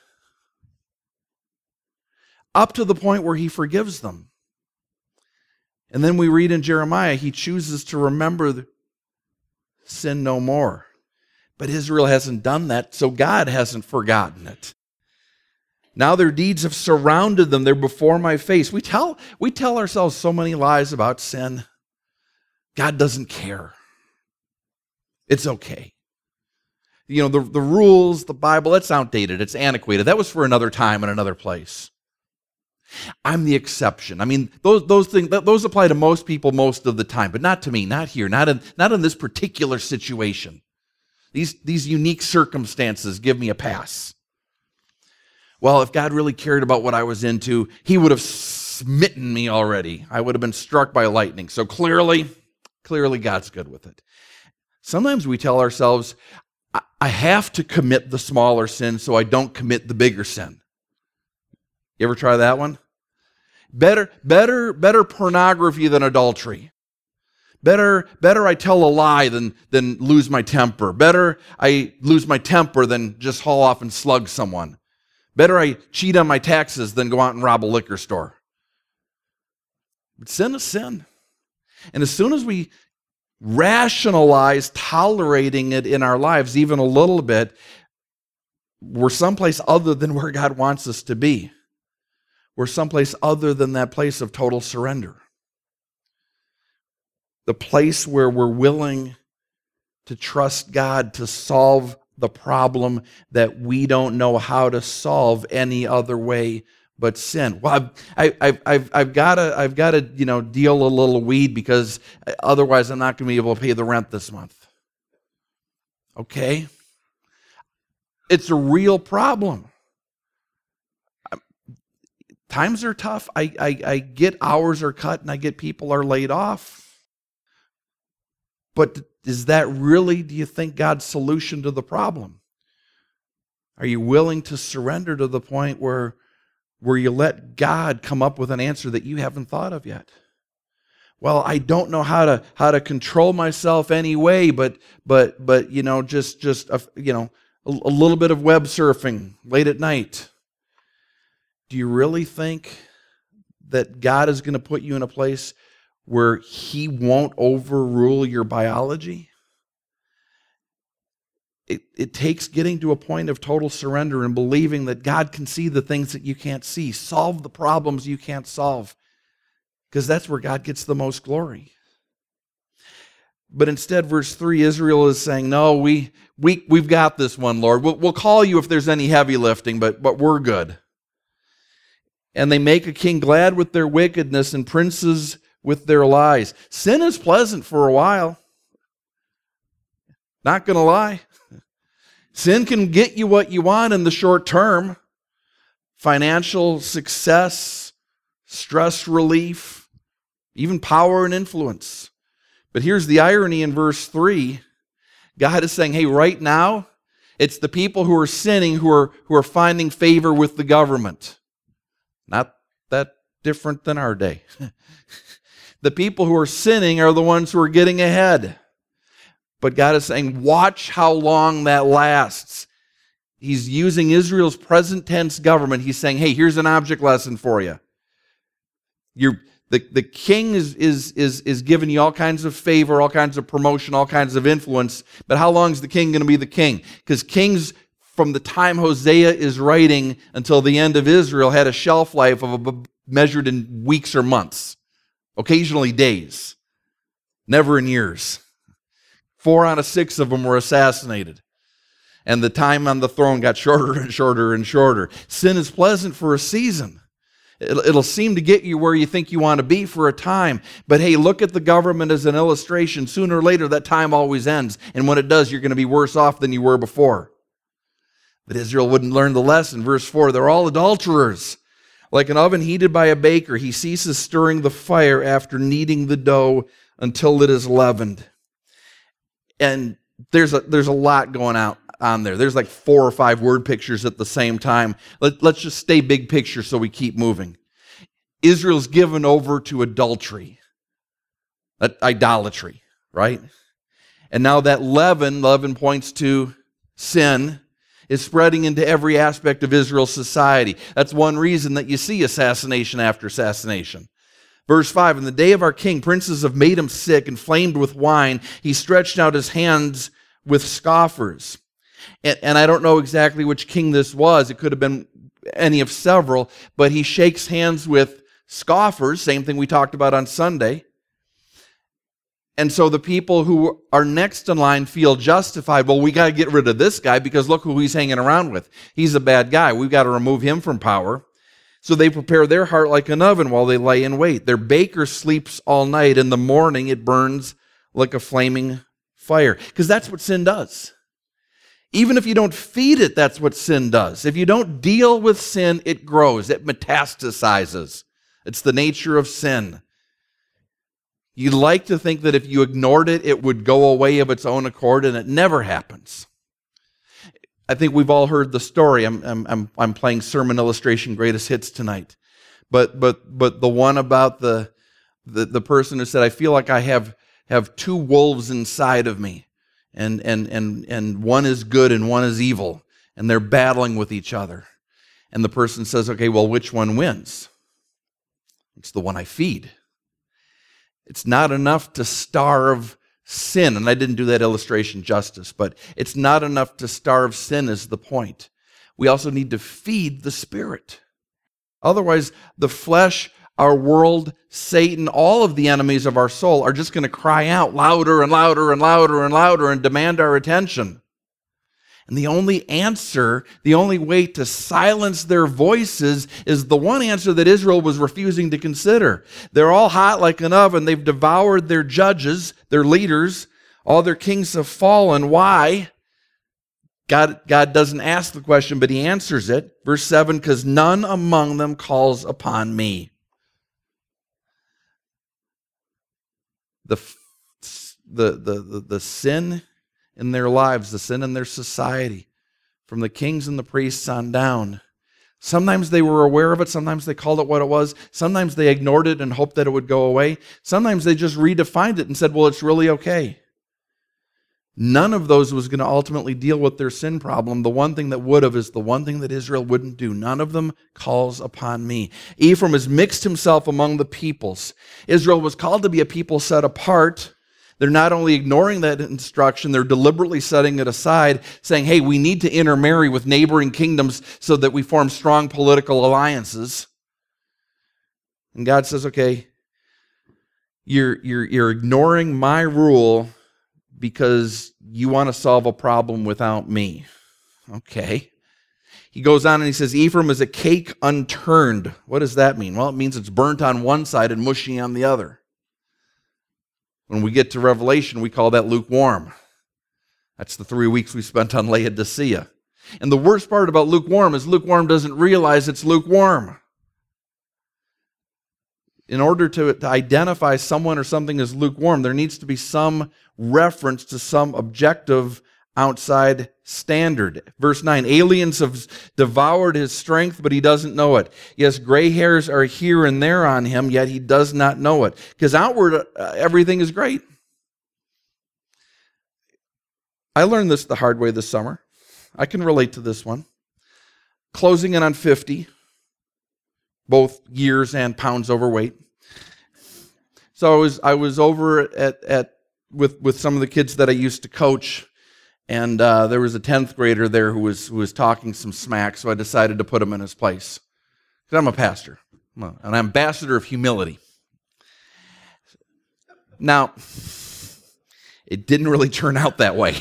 Up to the point where he forgives them. And then we read in Jeremiah, he chooses to remember sin no more. But Israel hasn't done that, so God hasn't forgotten it. Now their deeds have surrounded them. They're before my face. We tell, we tell ourselves so many lies about sin. God doesn't care. It's okay. You know, the, the rules, the Bible, that's outdated. It's antiquated. That was for another time and another place. I'm the exception. I mean, those those things those apply to most people most of the time, but not to me, not here, not in not in this particular situation. These these unique circumstances give me a pass. Well, if God really cared about what I was into, he would have smitten me already. I would have been struck by lightning. So clearly, clearly God's good with it. Sometimes we tell ourselves, I have to commit the smaller sin so I don't commit the bigger sin. You ever try that one? Better, better, better pornography than adultery. Better, better I tell a lie than, than lose my temper. Better I lose my temper than just haul off and slug someone. Better I cheat on my taxes than go out and rob a liquor store. But sin is sin. And as soon as we rationalize tolerating it in our lives even a little bit, we're someplace other than where God wants us to be. We're someplace other than that place of total surrender. The place where we're willing to trust God to solve the problem that we don't know how to solve any other way but sin. Well, I've, I've, I've, I've got to, I've got to, you know, deal a little weed because otherwise I'm not going to be able to pay the rent this month. Okay? It's a real problem. Times are tough. I, I, I get hours are cut and I get people are laid off. But is that really, do you think, God's solution to the problem? Are you willing to surrender to the point where, where you let God come up with an answer that you haven't thought of yet? Well, I don't know how to how to control myself anyway, but but but you know, just just a, you know, a, a little bit of web surfing late at night. Do you really think that God is going to put you in a place where he won't overrule your biology? It, it takes getting to a point of total surrender and believing that God can see the things that you can't see, solve the problems you can't solve, because that's where God gets the most glory. But instead, verse three, Israel is saying, no, we, we, we've got this one, Lord. We'll, we'll call you if there's any heavy lifting, but, but we're good. And they make a king glad with their wickedness and princes with their lies. Sin is pleasant for a while. Not going to lie. Sin can get you what you want in the short term. Financial success, stress relief, even power and influence. But here's the irony in verse three. God is saying, hey, right now, it's the people who are sinning who are, who are finding favor with the government. Not that different than our day. The people who are sinning are the ones who are getting ahead. But God is saying, watch how long that lasts. He's using Israel's present tense government. He's saying, hey, here's an object lesson for you. You're, the, the king is, is, is, is giving you all kinds of favor, all kinds of promotion, all kinds of influence. But how long is the king going to be the king? Because kings, from the time Hosea is writing until the end of Israel, had a shelf life of measured in weeks or months, occasionally days, never in years. Four out of six of them were assassinated. And the time on the throne got shorter and shorter and shorter. Sin is pleasant for a season. It'll seem to get you where you think you want to be for a time. But hey, look at the government as an illustration. Sooner or later, that time always ends. And when it does, you're going to be worse off than you were before. But Israel wouldn't learn the lesson. Verse four, they're all adulterers. Like an oven heated by a baker, he ceases stirring the fire after kneading the dough until it is leavened. And there's a, there's a lot going out on there. There's like four or five word pictures at the same time. Let, let's just stay big picture so we keep moving. Israel's given over to adultery, idolatry, right? And now that leaven, leaven points to sin, is spreading into every aspect of Israel's society. That's one reason that you see assassination after assassination. Verse five, in the day of our king, princes have made him sick, inflamed with wine. He stretched out his hands with scoffers. And, and I don't know exactly which king this was. It could have been any of several, but he shakes hands with scoffers, same thing we talked about on Sunday. And so the people who are next in line feel justified. Well, we got to get rid of this guy because look who he's hanging around with. He's a bad guy. We've got to remove him from power. So they prepare their heart like an oven while they lay in wait. Their baker sleeps all night. In the morning, it burns like a flaming fire. Because that's what sin does. Even if you don't feed it, that's what sin does. If you don't deal with sin, it grows. It metastasizes. It's the nature of sin. You like to think that if you ignored it, it would go away of its own accord, and it never happens. I think we've all heard the story. I'm, I'm, I'm, I'm playing sermon illustration greatest hits tonight. But, but, but the one about the, the, the person who said, I feel like I have, have two wolves inside of me. And, and, and, and one is good and one is evil. And they're battling with each other. And the person says, okay, well, which one wins? It's the one I feed. It's not enough to starve sin. And I didn't do that illustration justice, but it's not enough to starve sin is the point. We also need to feed the Spirit. Otherwise, the flesh, our world, Satan, all of the enemies of our soul are just going to cry out louder and louder and louder and louder and demand our attention. And the only answer, the only way to silence their voices is the one answer that Israel was refusing to consider. They're all hot like an oven. They've devoured their judges, their leaders. All their kings have fallen. Why? God, God doesn't ask the question, but he answers it. Verse seven, because none among them calls upon me. The, the, the, the, the sin in their lives, the sin in their society, from the kings and the priests on down. Sometimes they were aware of it. Sometimes they called it what it was. Sometimes they ignored it and hoped that it would go away. Sometimes they just redefined it and said, well, it's really okay. None of those was going to ultimately deal with their sin problem. The one thing that would have is the one thing that Israel wouldn't do. None of them calls upon me. Ephraim has mixed himself among the peoples. Israel was called to be a people set apart. They're not only ignoring that instruction, they're deliberately setting it aside, saying, hey, we need to intermarry with neighboring kingdoms so that we form strong political alliances. And God says, okay, you're, you're, you're ignoring my rule because you want to solve a problem without me. Okay. He goes on and he says, Ephraim is a cake unturned. What does that mean? Well, it means it's burnt on one side and mushy on the other. When we get to Revelation, we call that lukewarm. That's the three weeks we spent on Laodicea. And the worst part about lukewarm is lukewarm doesn't realize it's lukewarm. In order to, to identify someone or something as lukewarm, there needs to be some reference to some objective outside standard. Verse nine, aliens have devoured his strength, but he doesn't know it. Yes, gray hairs are here and there on him, yet he does not know it. Because outward, uh, everything is great. I learned this the hard way this summer. I can relate to this one. Closing in on fifty, both years and pounds overweight. So I was I was over at at with with some of the kids that I used to coach. And uh, there was a tenth grader there who was who was talking some smack, so I decided to put him in his place. Because I'm a pastor. I'm an ambassador of humility. Now, it didn't really turn out that way.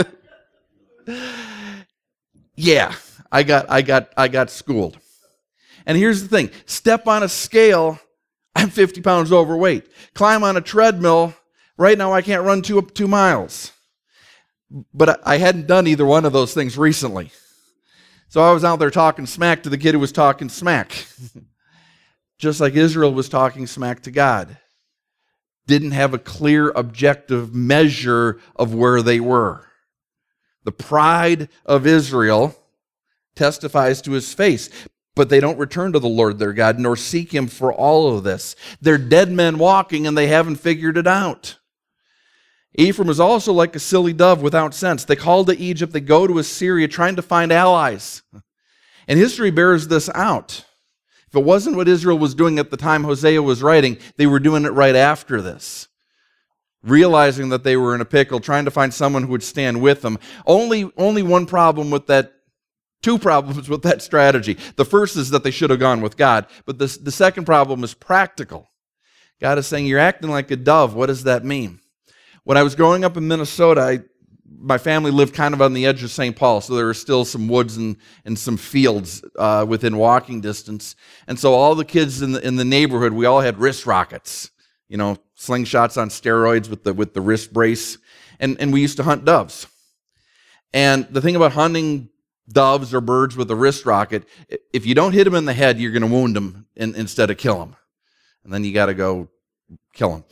Yeah, I got I got I got schooled. And here's the thing, step on a scale, I'm fifty pounds overweight. Climb on a treadmill, right now I can't run two two miles. But I hadn't done either one of those things recently. So I was out there talking smack to the kid who was talking smack. Just like Israel was talking smack to God. Didn't have a clear objective measure of where they were. The pride of Israel testifies to his face, but they don't return to the Lord their God, nor seek him for all of this. They're dead men walking, and they haven't figured it out. Ephraim is also like a silly dove without sense. They call to Egypt, they go to Assyria, trying to find allies. And history bears this out. If it wasn't what Israel was doing at the time Hosea was writing, they were doing it right after this. Realizing that they were in a pickle, trying to find someone who would stand with them. Only, only one problem with that, two problems with that strategy. The first is that they should have gone with God, but the, the second problem is practical. God is saying, you're acting like a dove. What does that mean? When I was growing up in Minnesota, I, my family lived kind of on the edge of Saint Paul, so there were still some woods and, and some fields uh, within walking distance. And so all the kids in the, in the neighborhood, we all had wrist rockets, you know, slingshots on steroids with the with the wrist brace, and, and we used to hunt doves. And the thing about hunting doves or birds with a wrist rocket, if you don't hit them in the head, you're going to wound them in, instead of kill them. And then you got to go kill them.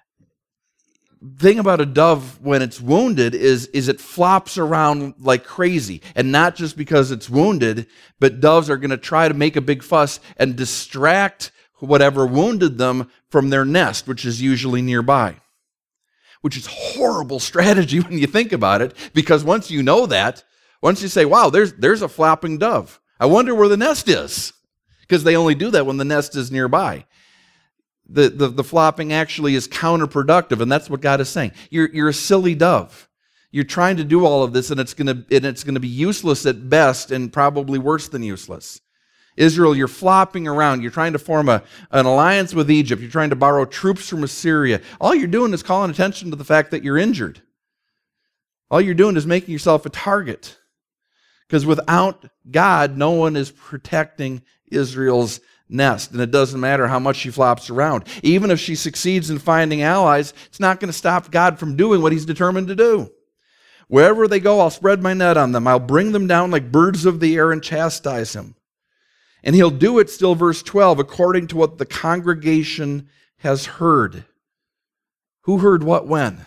Thing about a dove when it's wounded is, is it flops around like crazy. And not just because it's wounded, but doves are going to try to make a big fuss and distract whatever wounded them from their nest, which is usually nearby. Which is horrible strategy when you think about it, because once you know that, once you say, wow, there's, there's a flapping dove. I wonder where the nest is. Because they only do that when the nest is nearby. The, the, the flopping actually is counterproductive, and that's what God is saying. You're, you're a silly dove. You're trying to do all of this, and it's going to and it's going to be useless at best, and probably worse than useless. Israel, you're flopping around. You're trying to form a, an alliance with Egypt. You're trying to borrow troops from Assyria. All you're doing is calling attention to the fact that you're injured. All you're doing is making yourself a target. Because without God, no one is protecting Israel's nest. And it doesn't matter how much she flops around. Even if she succeeds in finding allies, it's not going to stop God from doing what he's determined to do. Wherever they go, I'll spread my net on them. I'll bring them down like birds of the air and chastise him. And he'll do it, still verse twelve, according to what the congregation has heard. Who heard what when?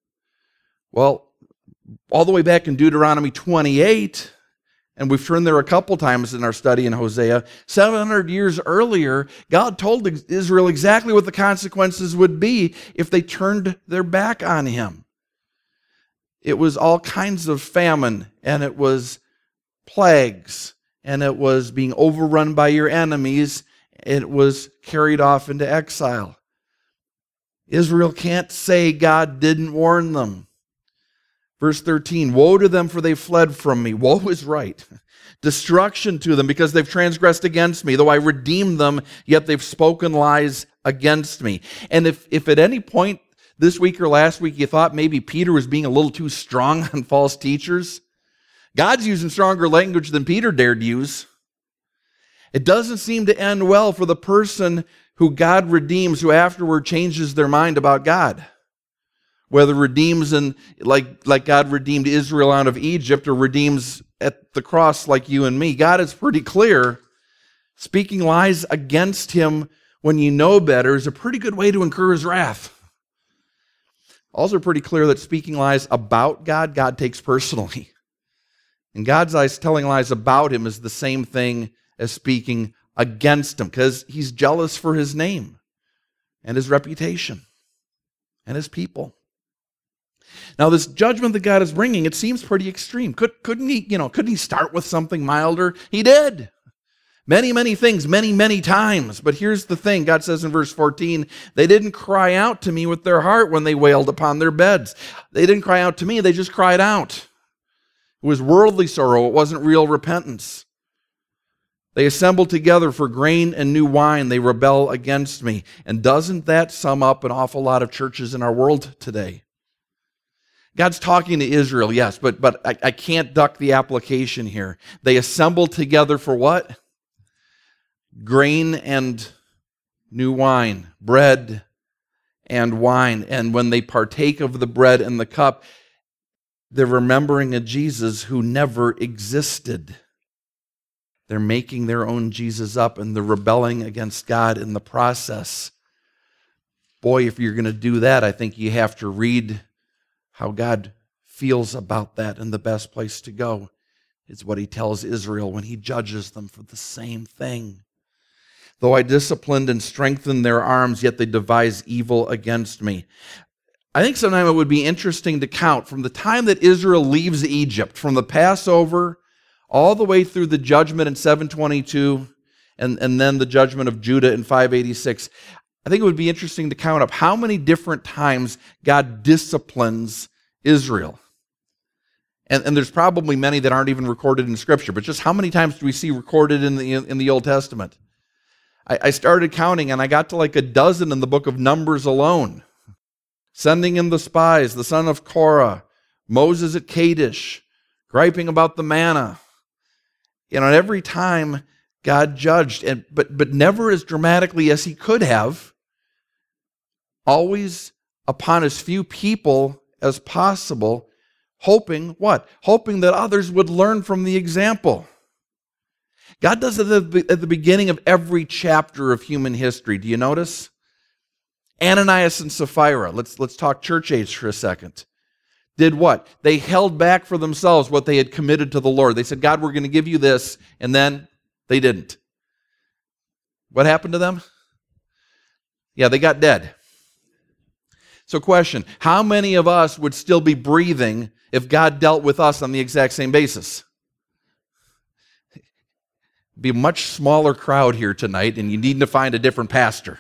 Well, all the way back in Deuteronomy twenty-eight, and we've turned there a couple times in our study in Hosea, seven hundred years earlier, God told Israel exactly what the consequences would be if they turned their back on him. It was all kinds of famine, and it was plagues, and it was being overrun by your enemies. It was carried off into exile. Israel can't say God didn't warn them. Verse thirteen, woe to them, for they fled from me. Woe is right. Destruction to them, because they've transgressed against me. Though I redeemed them, yet they've spoken lies against me. And if, if at any point this week or last week you thought maybe Peter was being a little too strong on false teachers, God's using stronger language than Peter dared use. It doesn't seem to end well for the person who God redeems, who afterward changes their mind about God. Whether redeems in, like, like God redeemed Israel out of Egypt, or redeems at the cross like you and me. God is pretty clear. Speaking lies against him when you know better is a pretty good way to incur his wrath. Also pretty clear that speaking lies about God, God takes personally. In God's eyes, telling lies about him is the same thing as speaking against him, because he's jealous for his name and his reputation and his people. Now, this judgment that God is bringing, it seems pretty extreme. Could, couldn't he, you know, couldn't he start with something milder? He did. Many, many things, many, many times. But here's the thing. God says in verse fourteen, they didn't cry out to me with their heart when they wailed upon their beds. They didn't cry out to me. They just cried out. It was worldly sorrow. It wasn't real repentance. They assemble together for grain and new wine. They rebel against me. And doesn't that sum up an awful lot of churches in our world today? God's talking to Israel, yes, but, but I, I can't duck the application here. They assemble together for what? Grain and new wine, bread and wine. And when they partake of the bread and the cup, they're remembering a Jesus who never existed. They're making their own Jesus up, and they're rebelling against God in the process. Boy, if you're going to do that, I think you have to read how God feels about that, and the best place to go is what he tells Israel when he judges them for the same thing. Though I disciplined and strengthened their arms, yet they devise evil against me. I think sometime it would be interesting to count from the time that Israel leaves Egypt, from the Passover all the way through the judgment in seven twenty-two, and, and then the judgment of Judah in five eighty-six. I think it would be interesting to count up how many different times God disciplines Israel. And, and there's probably many that aren't even recorded in Scripture, but just how many times do we see recorded in the, in the Old Testament? I, I started counting, and I got to like a dozen in the book of Numbers alone. Sending in the spies, the son of Korah, Moses at Kadesh, griping about the manna. You know, and every time God judged, and but but never as dramatically as he could have, always upon as few people as possible, hoping what? Hoping that others would learn from the example. God does it at the, at the beginning of every chapter of human history. Do you notice? Ananias and Sapphira, let's, let's talk church age for a second, did what? They held back for themselves what they had committed to the Lord. They said, God, we're going to give you this, and then they didn't. What happened to them? Yeah, they got dead. So question, how many of us would still be breathing if God dealt with us on the exact same basis? It'd be a much smaller crowd here tonight, and you need to find a different pastor.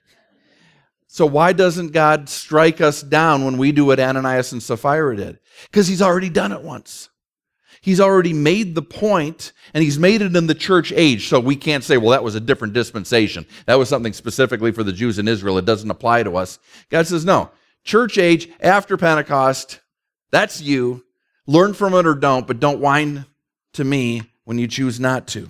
So why doesn't God strike us down when we do what Ananias and Sapphira did? Because he's already done it once. He's already made the point, and he's made it in the church age. So we can't say, well, that was a different dispensation. That was something specifically for the Jews in Israel. It doesn't apply to us. God says, no, church age after Pentecost, that's you. Learn from it or don't, but don't whine to me when you choose not to.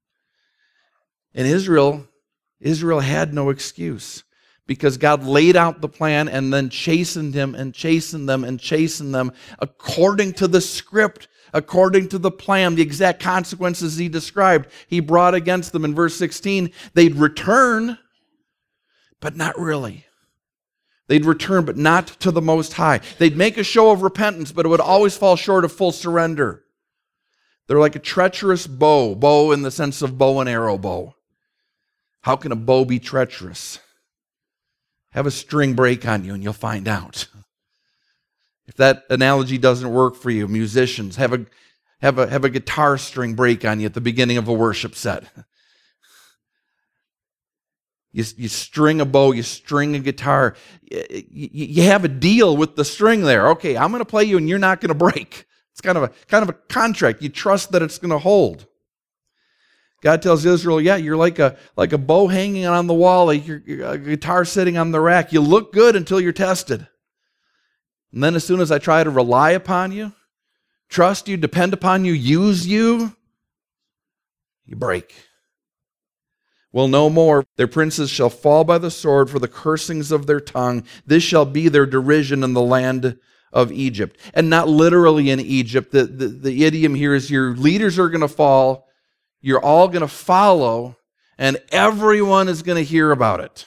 In Israel, Israel had no excuse, because God laid out the plan and then chastened him and chastened them and chastened them according to the script, according to the plan, the exact consequences he described. He brought against them in verse sixteen. They'd return, but not really. They'd return, but not to the Most High. They'd make a show of repentance, but it would always fall short of full surrender. They're like a treacherous bow, bow in the sense of bow and arrow bow. How can a bow be treacherous? Have a string break on you and you'll find out. If that analogy doesn't work for you, musicians, have a, have a, have a guitar string break on you at the beginning of a worship set. You, you string a bow, you string a guitar. You, you have a deal with the string there. Okay, I'm going to play you and you're not going to break. It's kind of a kind of a contract. You trust that it's going to hold. God tells Israel, yeah, you're like a like a bow hanging on the wall, like your, your guitar sitting on the rack. You look good until you're tested. And then as soon as I try to rely upon you, trust you, depend upon you, use you, you break. Well, no more. Their princes shall fall by the sword for the cursings of their tongue. This shall be their derision in the land of Egypt. And not literally in Egypt. The, the, the idiom here is your leaders are going to fall. You're all going to follow, and everyone is going to hear about it.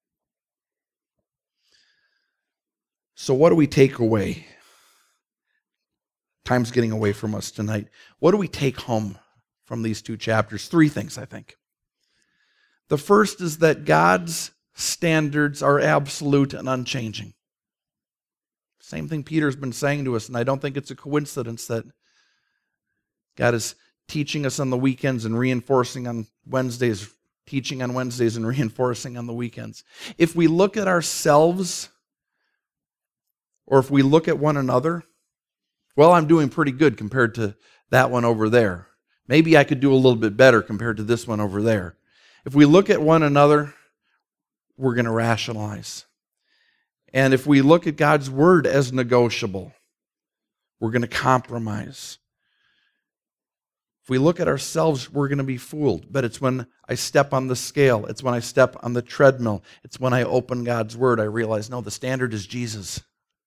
So what do we take away? Time's getting away from us tonight. What do we take home from these two chapters? Three things, I think. The first is that God's standards are absolute and unchanging. Same thing Peter's been saying to us, and I don't think it's a coincidence that God is teaching us on the weekends and reinforcing on Wednesdays, teaching on Wednesdays and reinforcing on the weekends. If we look at ourselves, or if we look at one another, well, I'm doing pretty good compared to that one over there. Maybe I could do a little bit better compared to this one over there. If we look at one another, we're going to rationalize. And if we look at God's word as negotiable, we're going to compromise. If we look at ourselves, we're going to be fooled. But it's when I step on the scale, it's when I step on the treadmill, it's when I open God's word, I realize, no, the standard is Jesus.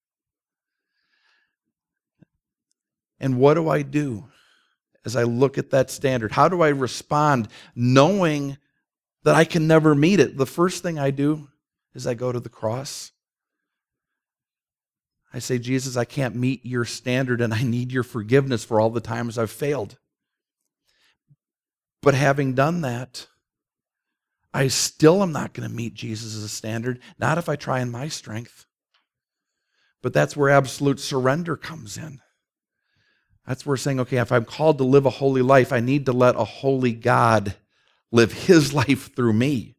And what do I do as I look at that standard? How do I respond knowing that I can never meet it? The first thing I do is I go to the cross. I say, Jesus, I can't meet your standard and I need your forgiveness for all the times I've failed. But having done that, I still am not going to meet Jesus' standard, not if I try in my strength. But that's where absolute surrender comes in. That's where saying, okay, if I'm called to live a holy life, I need to let a holy God live his life through me.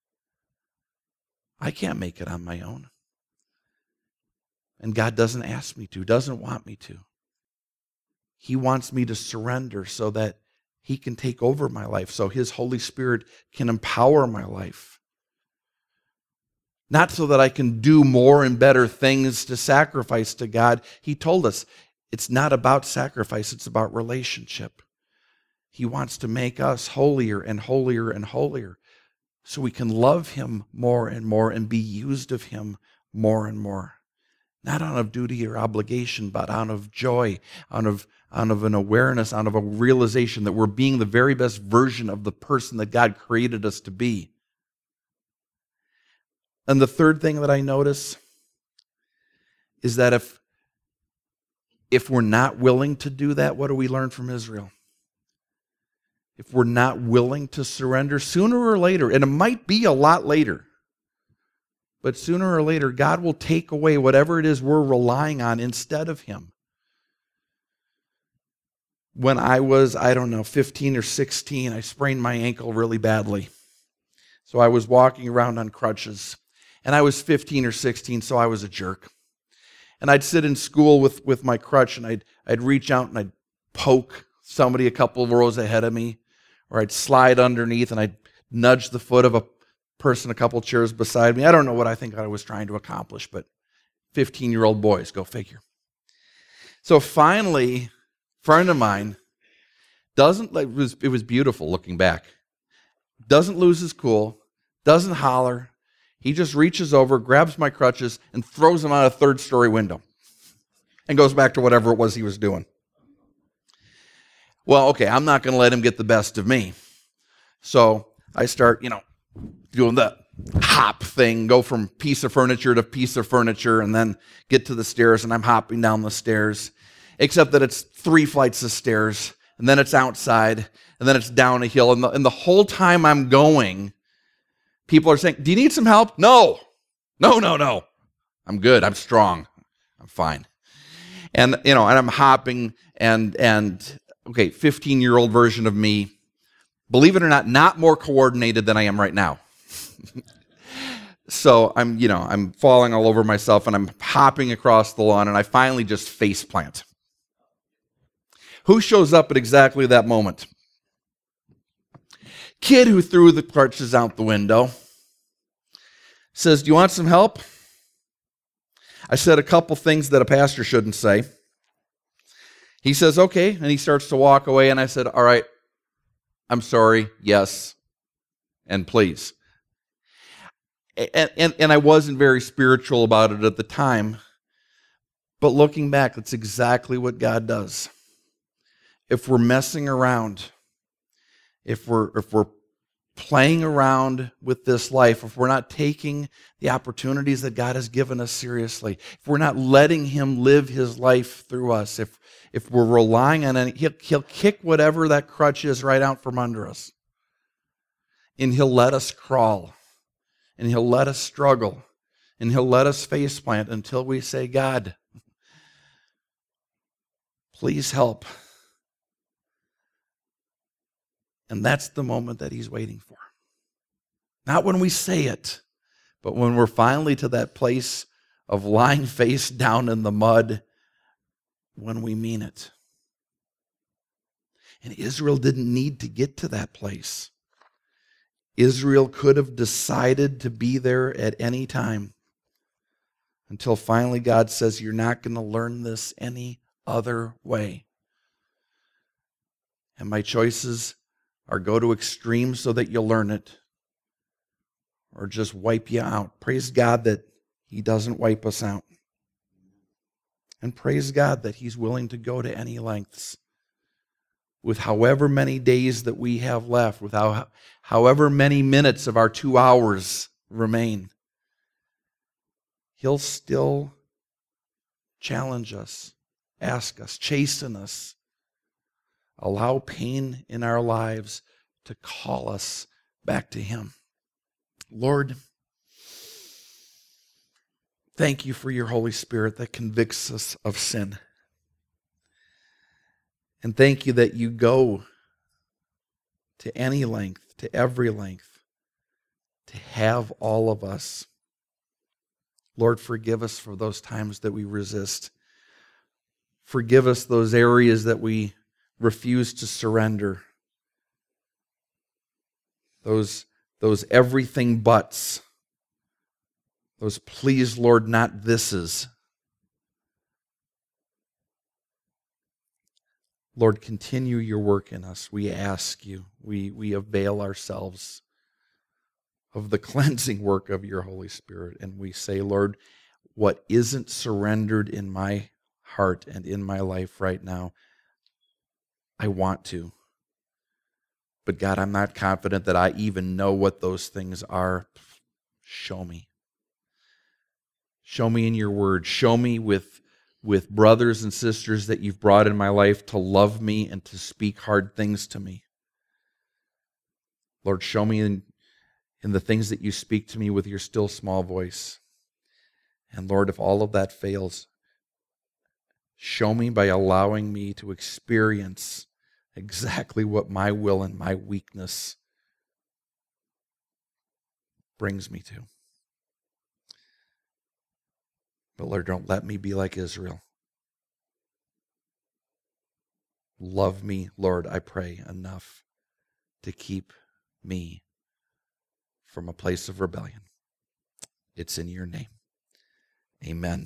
I can't make it on my own. And God doesn't ask me to, doesn't want me to. He wants me to surrender so that he can take over my life, so his Holy Spirit can empower my life. Not so that I can do more and better things to sacrifice to God. He told us it's not about sacrifice, it's about relationship. He wants to make us holier and holier and holier so we can love him more and more and be used of him more and more. Not out of duty or obligation, but out of joy, out of, out of an awareness, out of a realization that we're being the very best version of the person that God created us to be. And the third thing that I notice is that if, if we're not willing to do that, what do we learn from Israel? If we're not willing to surrender, sooner or later, and it might be a lot later, but sooner or later, God will take away whatever it is we're relying on instead of him. When I was, I don't know, fifteen or sixteen, I sprained my ankle really badly. So I was walking around on crutches. And I was fifteen or sixteen, so I was a jerk. And I'd sit in school with, with my crutch, and I'd, I'd reach out and I'd poke somebody a couple of rows ahead of me, or I'd slide underneath and I'd nudge the foot of a person a couple chairs beside me. I don't know what I think I was trying to accomplish, but fifteen-year-old boys, go figure. So finally, a friend of mine doesn't, like, it was, it was beautiful looking back, doesn't lose his cool, doesn't holler. He just reaches over, grabs my crutches, and throws them out a third-story window and goes back to whatever it was he was doing. Well, okay, I'm not going to let him get the best of me. So I start, you know, doing the hop thing, go from piece of furniture to piece of furniture, and then get to the stairs, and I'm hopping down the stairs, except that it's three flights of stairs, and then it's outside, and then it's down a hill, and the, and the whole time I'm going, people are saying, do you need some help? No, no, no, no. I'm good, I'm strong, I'm fine. And, you know, and I'm hopping, and, and okay, fifteen-year-old version of me, believe it or not, not more coordinated than I am right now. So I'm, you know, I'm falling all over myself and I'm hopping across the lawn and I finally just face plant. Who shows up at exactly that moment? Kid who threw the crutches out the window says, do you want some help? I said a couple things that a pastor shouldn't say. He says, okay, and he starts to walk away, and I said, all right, I'm sorry, yes, and please. And, and, and I wasn't very spiritual about it at the time, but looking back, that's exactly what God does. If we're messing around, if we're if we're playing around with this life, if we're not taking the opportunities that God has given us seriously, if we're not letting him live his life through us, if if we're relying on it, he'll, he'll kick whatever that crutch is right out from under us. And he'll let us crawl. And he'll let us struggle. And he'll let us face plant until we say, God, please help. And that's the moment that he's waiting for. Not when we say it, but when we're finally to that place of lying face down in the mud, when we mean it. And Israel didn't need to get to that place. Israel could have decided to be there at any time until finally God says, you're not going to learn this any other way. And my choices are go to extremes so that you'll learn it, or just wipe you out. Praise God that He doesn't wipe us out. And praise God that He's willing to go to any lengths. With however many days that we have left, with how, however many minutes of our two hours remain, He'll still challenge us, ask us, chasten us, allow pain in our lives to call us back to Him. Lord, thank You for Your Holy Spirit that convicts us of sin. And thank You that You go to any length, to every length, to have all of us. Lord, forgive us for those times that we resist. Forgive us those areas that we refuse to surrender. Those, those everything buts. Those please, Lord, not thises. Lord, continue Your work in us. We ask You. We, we avail ourselves of the cleansing work of Your Holy Spirit. And we say, Lord, what isn't surrendered in my heart and in my life right now, I want to. But God, I'm not confident that I even know what those things are. Show me. Show me in Your word. Show me with with brothers and sisters that You've brought in my life to love me and to speak hard things to me. Lord, show me in, in the things that You speak to me with Your still small voice. And Lord, if all of that fails, show me by allowing me to experience exactly what my will and my weakness brings me to. But Lord, don't let me be like Israel. Love me, Lord, I pray, enough to keep me from a place of rebellion. It's in Your name. Amen.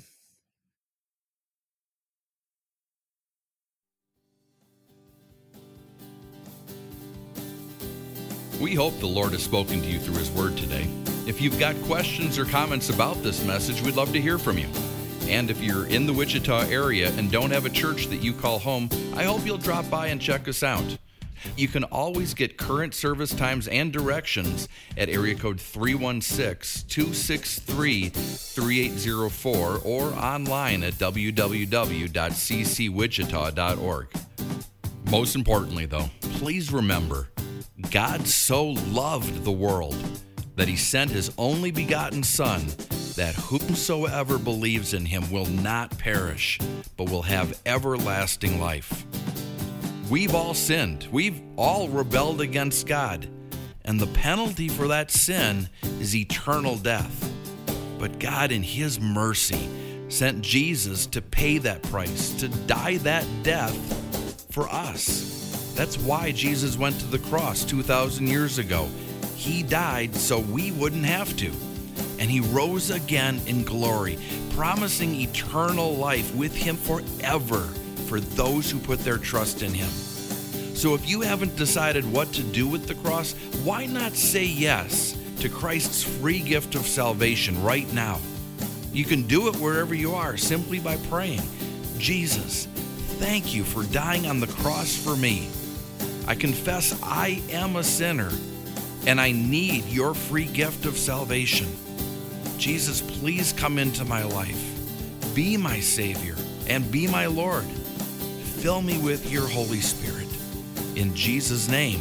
We hope the Lord has spoken to you through His Word today. If you've got questions or comments about this message, we'd love to hear from you. And if you're in the Wichita area and don't have a church that you call home, I hope you'll drop by and check us out. You can always get current service times and directions at area code three one six, two six three, three eight zero four or online at w w w dot c c wichita dot org. Most importantly, though, please remember, God so loved the world that He sent His only begotten Son, that whomsoever believes in Him will not perish, but will have everlasting life. We've all sinned. We've all rebelled against God. And the penalty for that sin is eternal death. But God, in His mercy, sent Jesus to pay that price, to die that death for us. That's why Jesus went to the cross two thousand years ago. He died so we wouldn't have to. And He rose again in glory, promising eternal life with Him forever for those who put their trust in Him. So if you haven't decided what to do with the cross, why not say yes to Christ's free gift of salvation right now? You can do it wherever you are simply by praying, Jesus, thank You for dying on the cross for me. I confess I am a sinner, and I need Your free gift of salvation. Jesus, please come into my life. Be my Savior and be my Lord. Fill me with Your Holy Spirit. In Jesus' name,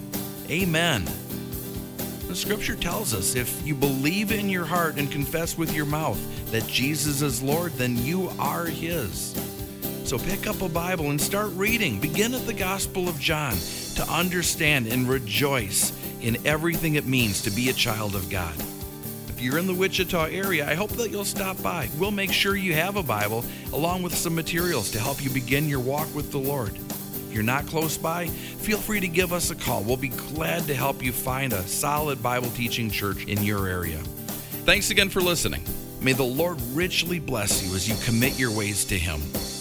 amen. The Scripture tells us if you believe in your heart and confess with your mouth that Jesus is Lord, then you are His. So pick up a Bible and start reading. Begin at the Gospel of John to understand and rejoice in everything it means to be a child of God. If you're in the Wichita area, I hope that you'll stop by. We'll make sure you have a Bible along with some materials to help you begin your walk with the Lord. If you're not close by, feel free to give us a call. We'll be glad to help you find a solid Bible teaching church in your area. Thanks again for listening. May the Lord richly bless you as you commit your ways to Him.